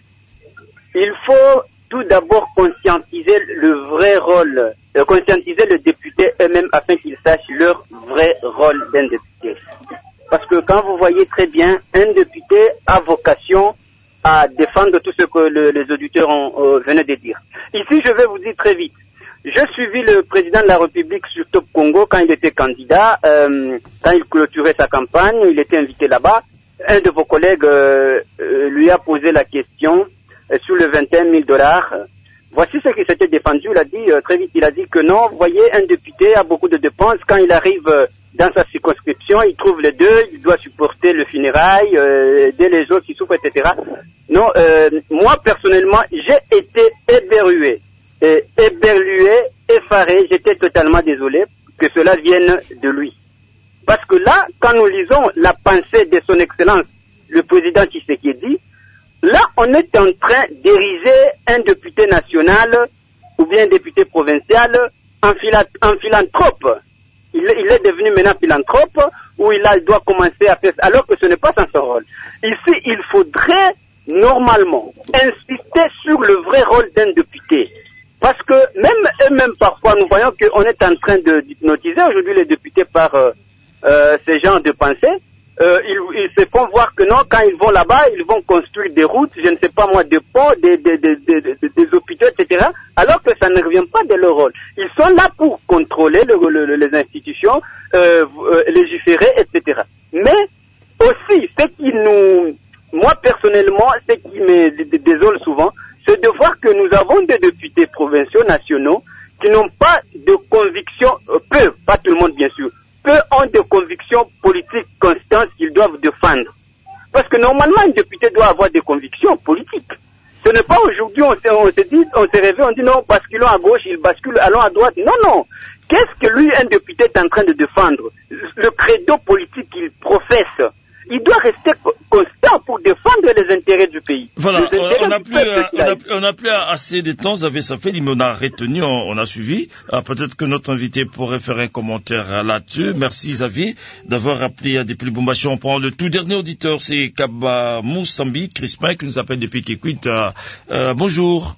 Il faut tout d'abord conscientiser le vrai rôle, euh, conscientiser le député eux-mêmes afin qu'ils sachent leur vrai rôle d'un député. Parce que quand vous voyez très bien, un député a vocation à défendre tout ce que le, les auditeurs ont, euh, venaient de dire. Ici, je vais vous dire très vite. J'ai suivi le président de la République sur Top Congo quand il était candidat, euh, quand il clôturait sa campagne, il était invité là-bas. Un de vos collègues euh, euh, lui a posé la question euh, sur le vingt et un mille dollars. Voici ce qui s'était défendu. Il a dit euh, très vite, il a dit que non, vous voyez, un député a beaucoup de dépenses. Quand il arrive euh, dans sa circonscription, il trouve les deux, il doit supporter le funérail, euh, aider les autres qui souffrent, et cetera. Non, euh, moi personnellement, j'ai été éberlué. Et éberlué, effaré, j'étais totalement désolé que cela vienne de lui. Parce que là, quand nous lisons la pensée de son excellence, le président Tshisekedi, là, on est en train d'ériger un député national ou bien un député provincial en, phila en philanthrope. Il, il est devenu maintenant philanthrope où il, a, il doit commencer à faire, alors que ce n'est pas dans son rôle. Ici, il faudrait normalement insister sur le vrai rôle d'un député. Parce que même eux-mêmes, parfois, nous voyons qu'on est en train d'hypnotiser aujourd'hui les députés par euh, euh, ces genres de pensées. Euh, ils, ils se font voir que non, quand ils vont là-bas, ils vont construire des routes, je ne sais pas moi, des ponts, des, des, des, des, des, des hôpitaux, et cetera. Alors que ça ne revient pas de leur rôle. Ils sont là pour contrôler le, le, les institutions, euh, euh, légiférer, et cetera. Mais aussi, ce qui nous, moi personnellement, ce qui me désole souvent, c'est de voir que nous avons des députés provinciaux, nationaux, qui n'ont pas de conviction, euh, peu, pas tout le monde bien sûr, peu ont des convictions politiques constantes qu'ils doivent défendre. Parce que normalement, un député doit avoir des convictions politiques. Ce n'est pas aujourd'hui, on se, on se dit, on se réveille, on dit non, basculons à gauche, il bascule, allons à droite. Non, non. Qu'est-ce que lui, un député, est en train de défendre? Le credo politique qu'il professe. Il doit rester constant pour défendre les intérêts du pays. Voilà, on n'a plus, euh, on a, on plus assez de temps, Xavier Safeli, mais on a retenu, on, on a suivi. Euh, Peut-être que notre invité pourrait faire un commentaire euh, là-dessus. Merci Xavier d'avoir appelé euh, depuis le Lubumbashi. On prend le tout dernier auditeur, c'est Kaba Moussambi, Crispin, qui nous appelle depuis Kikwit. Euh, euh, bonjour.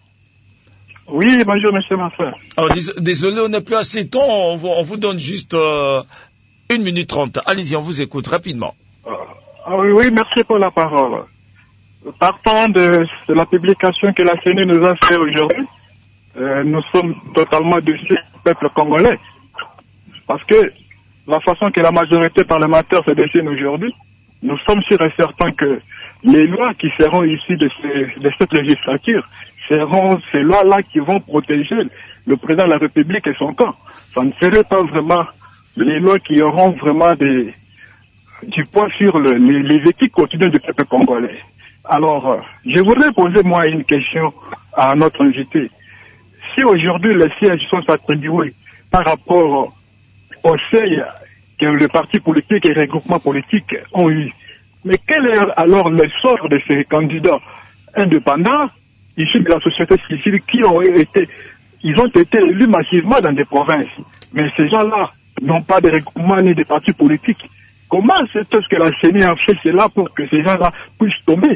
Oui, bonjour monsieur Marcel. Alors, désolé, on n'a plus assez de temps, on, on vous donne juste euh, une minute trente. Allez-y, on vous écoute rapidement. Ah oui, oui, merci pour la parole. Partant de, de la publication que la C E N I nous a fait aujourd'hui, euh, nous sommes totalement déçus du peuple congolais. Parce que la façon que la majorité parlementaire se dessine aujourd'hui, nous sommes sûrs et certains que les lois qui seront issues de, ces, de cette législature seront ces lois-là qui vont protéger le président de la République et son camp. Ça ne serait pas vraiment les lois qui auront vraiment des... du poids sur le, les, les équipes quotidiennes du peuple congolais. Alors, euh, je voudrais poser moi une question à notre invité. Si aujourd'hui les sièges sont attribués par rapport au seuil que les partis politiques et les regroupements politiques ont eu, mais quel est alors le sort de ces candidats indépendants issus de la société civile qui ont été, ils ont été élus massivement dans des provinces, mais ces gens-là n'ont pas de regroupements ni de partis politiques. Comment c'est ce que la C E N I a fait cela pour que ces gens-là puissent tomber?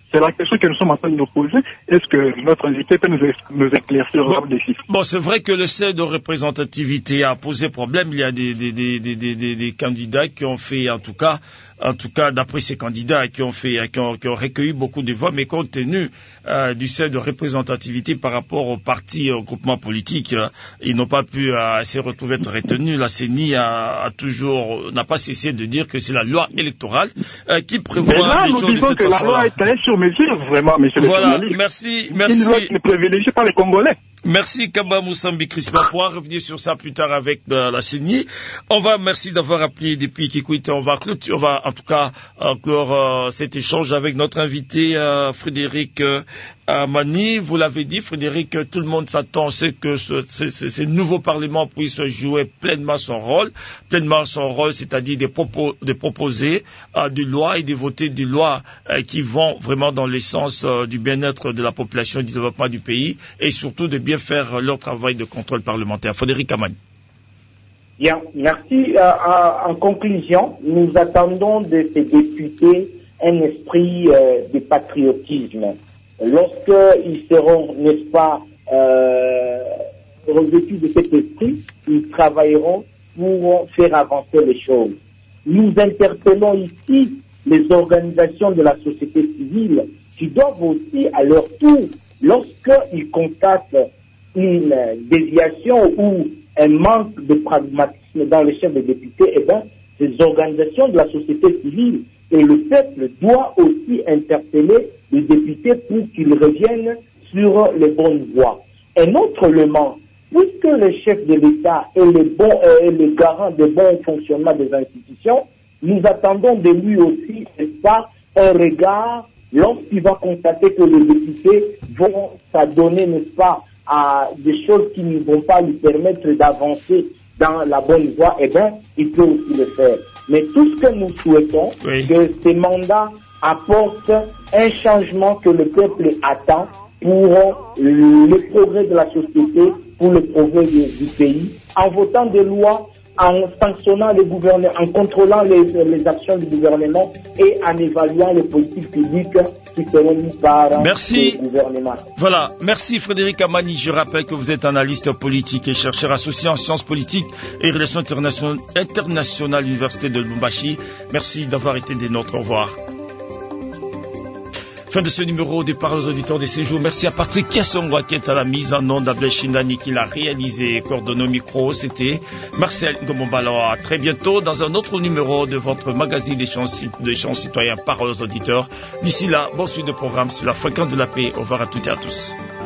C'est la question que nous sommes en train de nous poser. Est-ce que notre invité peut nous, nous éclaircir bon, des chiffres? Bon, c'est vrai que le seuil de représentativité a posé problème. Il y a des, des, des, des, des, des candidats qui ont fait, en tout cas, en tout cas, d'après ces candidats, qui ont fait, qui ont, qui ont recueilli beaucoup de voix, mais compte tenu euh, du seuil de représentativité par rapport aux partis, aux groupements politiques, euh, ils n'ont pas pu euh, se retrouver être retenus. La C E N I a, a toujours, n'a pas cessé de dire que c'est la loi électorale euh, qui prévoit mais là, les nous choses de disons cette que façon-là. La loi est allée sur mesure, vraiment, monsieur le Voilà, journaliste. merci, merci. Une loi qui ne privilégie pas les Congolais. Merci Kaba Moussambi Crispa. On pourra revenir sur ça plus tard avec euh, la C E N I. On va, merci d'avoir appelé depuis Kikwit. On va clôturer, on va en tout cas euh, clore euh, cet échange avec notre invité euh, Frédéric euh, Mani. Vous l'avez dit, Frédéric, tout le monde s'attend à ce que ce, ce, ce, ce nouveau Parlement puisse jouer pleinement son rôle, pleinement son rôle, c'est-à-dire de, propos, de proposer euh, des lois et de voter des lois euh, qui vont vraiment dans le sens euh, du bien-être de la population, du développement du pays et surtout de bien faire leur travail de contrôle parlementaire. Frédéric Amani. Bien, merci. Euh, en conclusion, nous attendons de ces députés un esprit euh, de patriotisme. Lorsqu'ils seront, n'est-ce pas, euh, revêtus de cet esprit, ils travailleront pour faire avancer les choses. Nous interpellons ici les organisations de la société civile qui doivent aussi, à leur tour, lorsqu'ils constatent une déviation ou un manque de pragmatisme dans les chefs de députés, eh bien, ces organisations de la société civile et le peuple doivent aussi interpeller les députés pour qu'ils reviennent sur les bonnes voies. Un autre élément, puisque le chef de l'État est le bon, euh, le garant du bon fonctionnement des institutions, nous attendons de lui aussi, n'est-ce pas, un regard lorsqu'il va constater que les députés vont s'adonner, n'est-ce pas, à des choses qui ne vont pas lui permettre d'avancer dans la bonne voie, eh bien, il peut aussi le faire. Mais tout ce que nous souhaitons, oui, que ces mandats apportent un changement que le peuple attend pour le progrès de la société, pour le progrès du, du pays, en votant des lois, en sanctionnant les gouvernements, en contrôlant les, les actions du gouvernement et en évaluant les politiques publiques qui seront mises par merci. le gouvernement. Voilà, merci Frédéric Amani. Je rappelle que vous êtes analyste politique et chercheur associé en sciences politiques et relations internationales, internationales à l'Université de Lubumbashi. Merci d'avoir été des nôtres. Au revoir. Fin de ce numéro des paroles aux auditeurs de séjour. Merci à Patrick Kiasongwa qui est à la mise en onde, d'Abdel Chindani qui l'a réalisé et coordonné au micro. C'était Marcel Ngomombalo. À très bientôt dans un autre numéro de votre magazine d'échanges citoyens, paroles aux auditeurs. D'ici là, bonne suite de programme sur la fréquence de la paix. Au revoir à toutes et à tous.